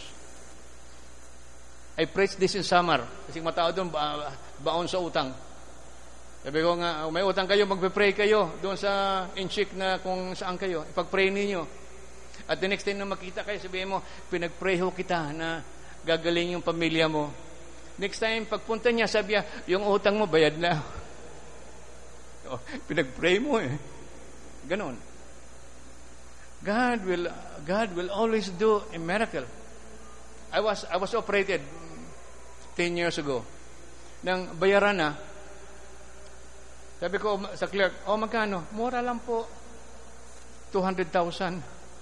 I preached this in summer. Kasi matao doon, baon sa utang. Sabi ko nga, may utang kayo, magpe-pray kayo doon sa in-check na kung saan kayo. Ipag-pray ninyo. At the next time na makita kayo, sabihin mo, pinag-pray ho kita na gagaling yung pamilya mo. Next time, pagpunta niya, sabi niya, yung utang mo, bayad na. Pinag-pray mo ganon. God will always do a miracle. I was operated 10 years ago. Nang bayaran na, sabi ko sa clerk, magkano? Mura lang po. 200,000.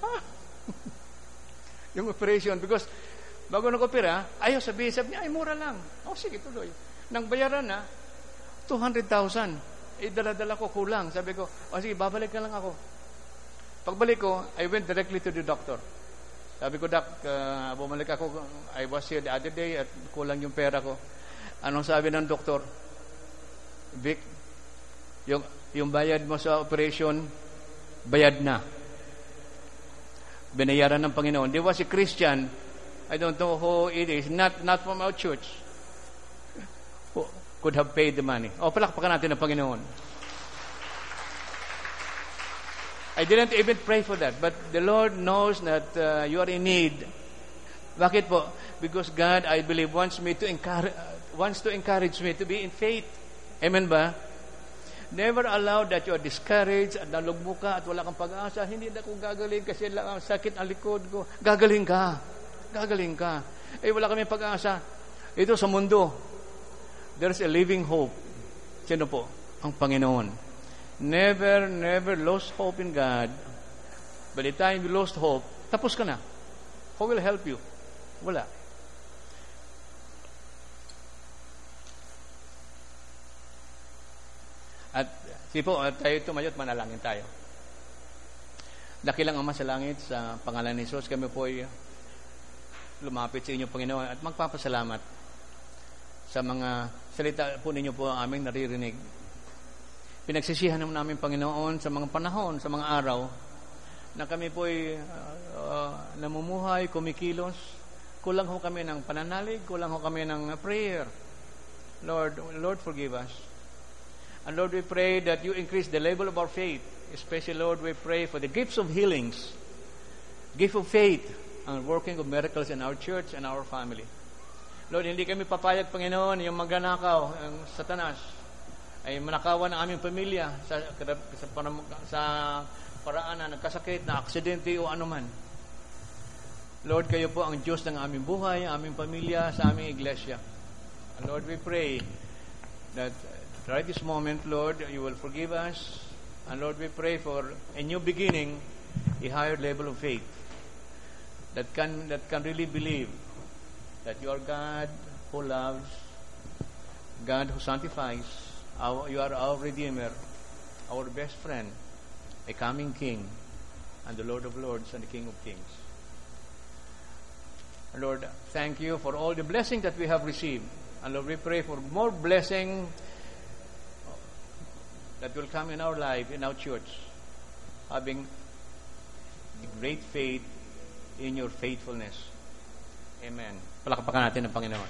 Yung operation, because bago nag-opera, sabi niya, mura lang. Sige, tuloy. Nang bayaran na, 200,000. Dala-dala ko kulang. Sabi ko, sige, babalik ka lang ako. Pagbalik ko, I went directly to the doctor. Sabi ko, Doc, bumalik ako. I was here the other day at kulang yung pera ko. Anong sabi ng doktor? Vic, yung bayad mo sa operation, bayad na. Binayaran ng Panginoon. There was a Christian, I don't know who it is, not from our church, who could have paid the money. Palakpakan natin ang Panginoon. I didn't even pray for that, but the Lord knows that you are in need. Bakit po? Because God, I believe, wants to encourage me to be in faith. Amen ba? Never allow that you are discouraged at nalugmo ka at wala kang pag-asa. Hindi na ako gagaling kasi sakit ang likod ko. Gagaling ka. Wala kami pag-asa. Ito sa mundo, there's a living hope. Sino po? Ang Panginoon. Never lost hope in God. By the time you lost hope, tapos ka na. Who will help you? Wala. At tayo tumayo at manalangin tayo. Dakilang Ama sa langit, sa pangalan ni Jesus, kami po ay lumapit sa inyo, Panginoon, at magpapasalamat sa mga salita po ninyo po ang aming naririnig. Pinagsisihan namin, Panginoon, sa mga panahon, sa mga araw, na kami po ay namumuhay, kumikilos. Kulang ho kami ng pananalig, kulang ho kami ng prayer. Lord, forgive us. And Lord, we pray that you increase the level of our faith. Especially, Lord, we pray for the gifts of healings, gift of faith, and working of miracles in our church and our family. Lord, hindi kami papayag, Panginoon, yung magnanakaw, ang Satanas, ay manakawan ng aming pamilya sa paraan na nagkasakit, na aksidente o anuman. Lord, kayo po ang Diyos ng aming buhay, aming pamilya, sa aming iglesia. And Lord, we pray that right this moment, Lord, you will forgive us. And Lord, we pray for a new beginning, a higher level of faith that can really believe that you are God who loves, God who sanctifies. You are our Redeemer, our best friend, a coming King, and the Lord of Lords and the King of Kings. Lord, thank you for all the blessing that we have received. And Lord, we pray for more blessing that will come in our life, in our church, having great faith in your faithfulness. Amen. Palakpakan natin ang Panginoon.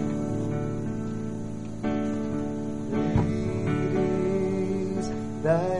That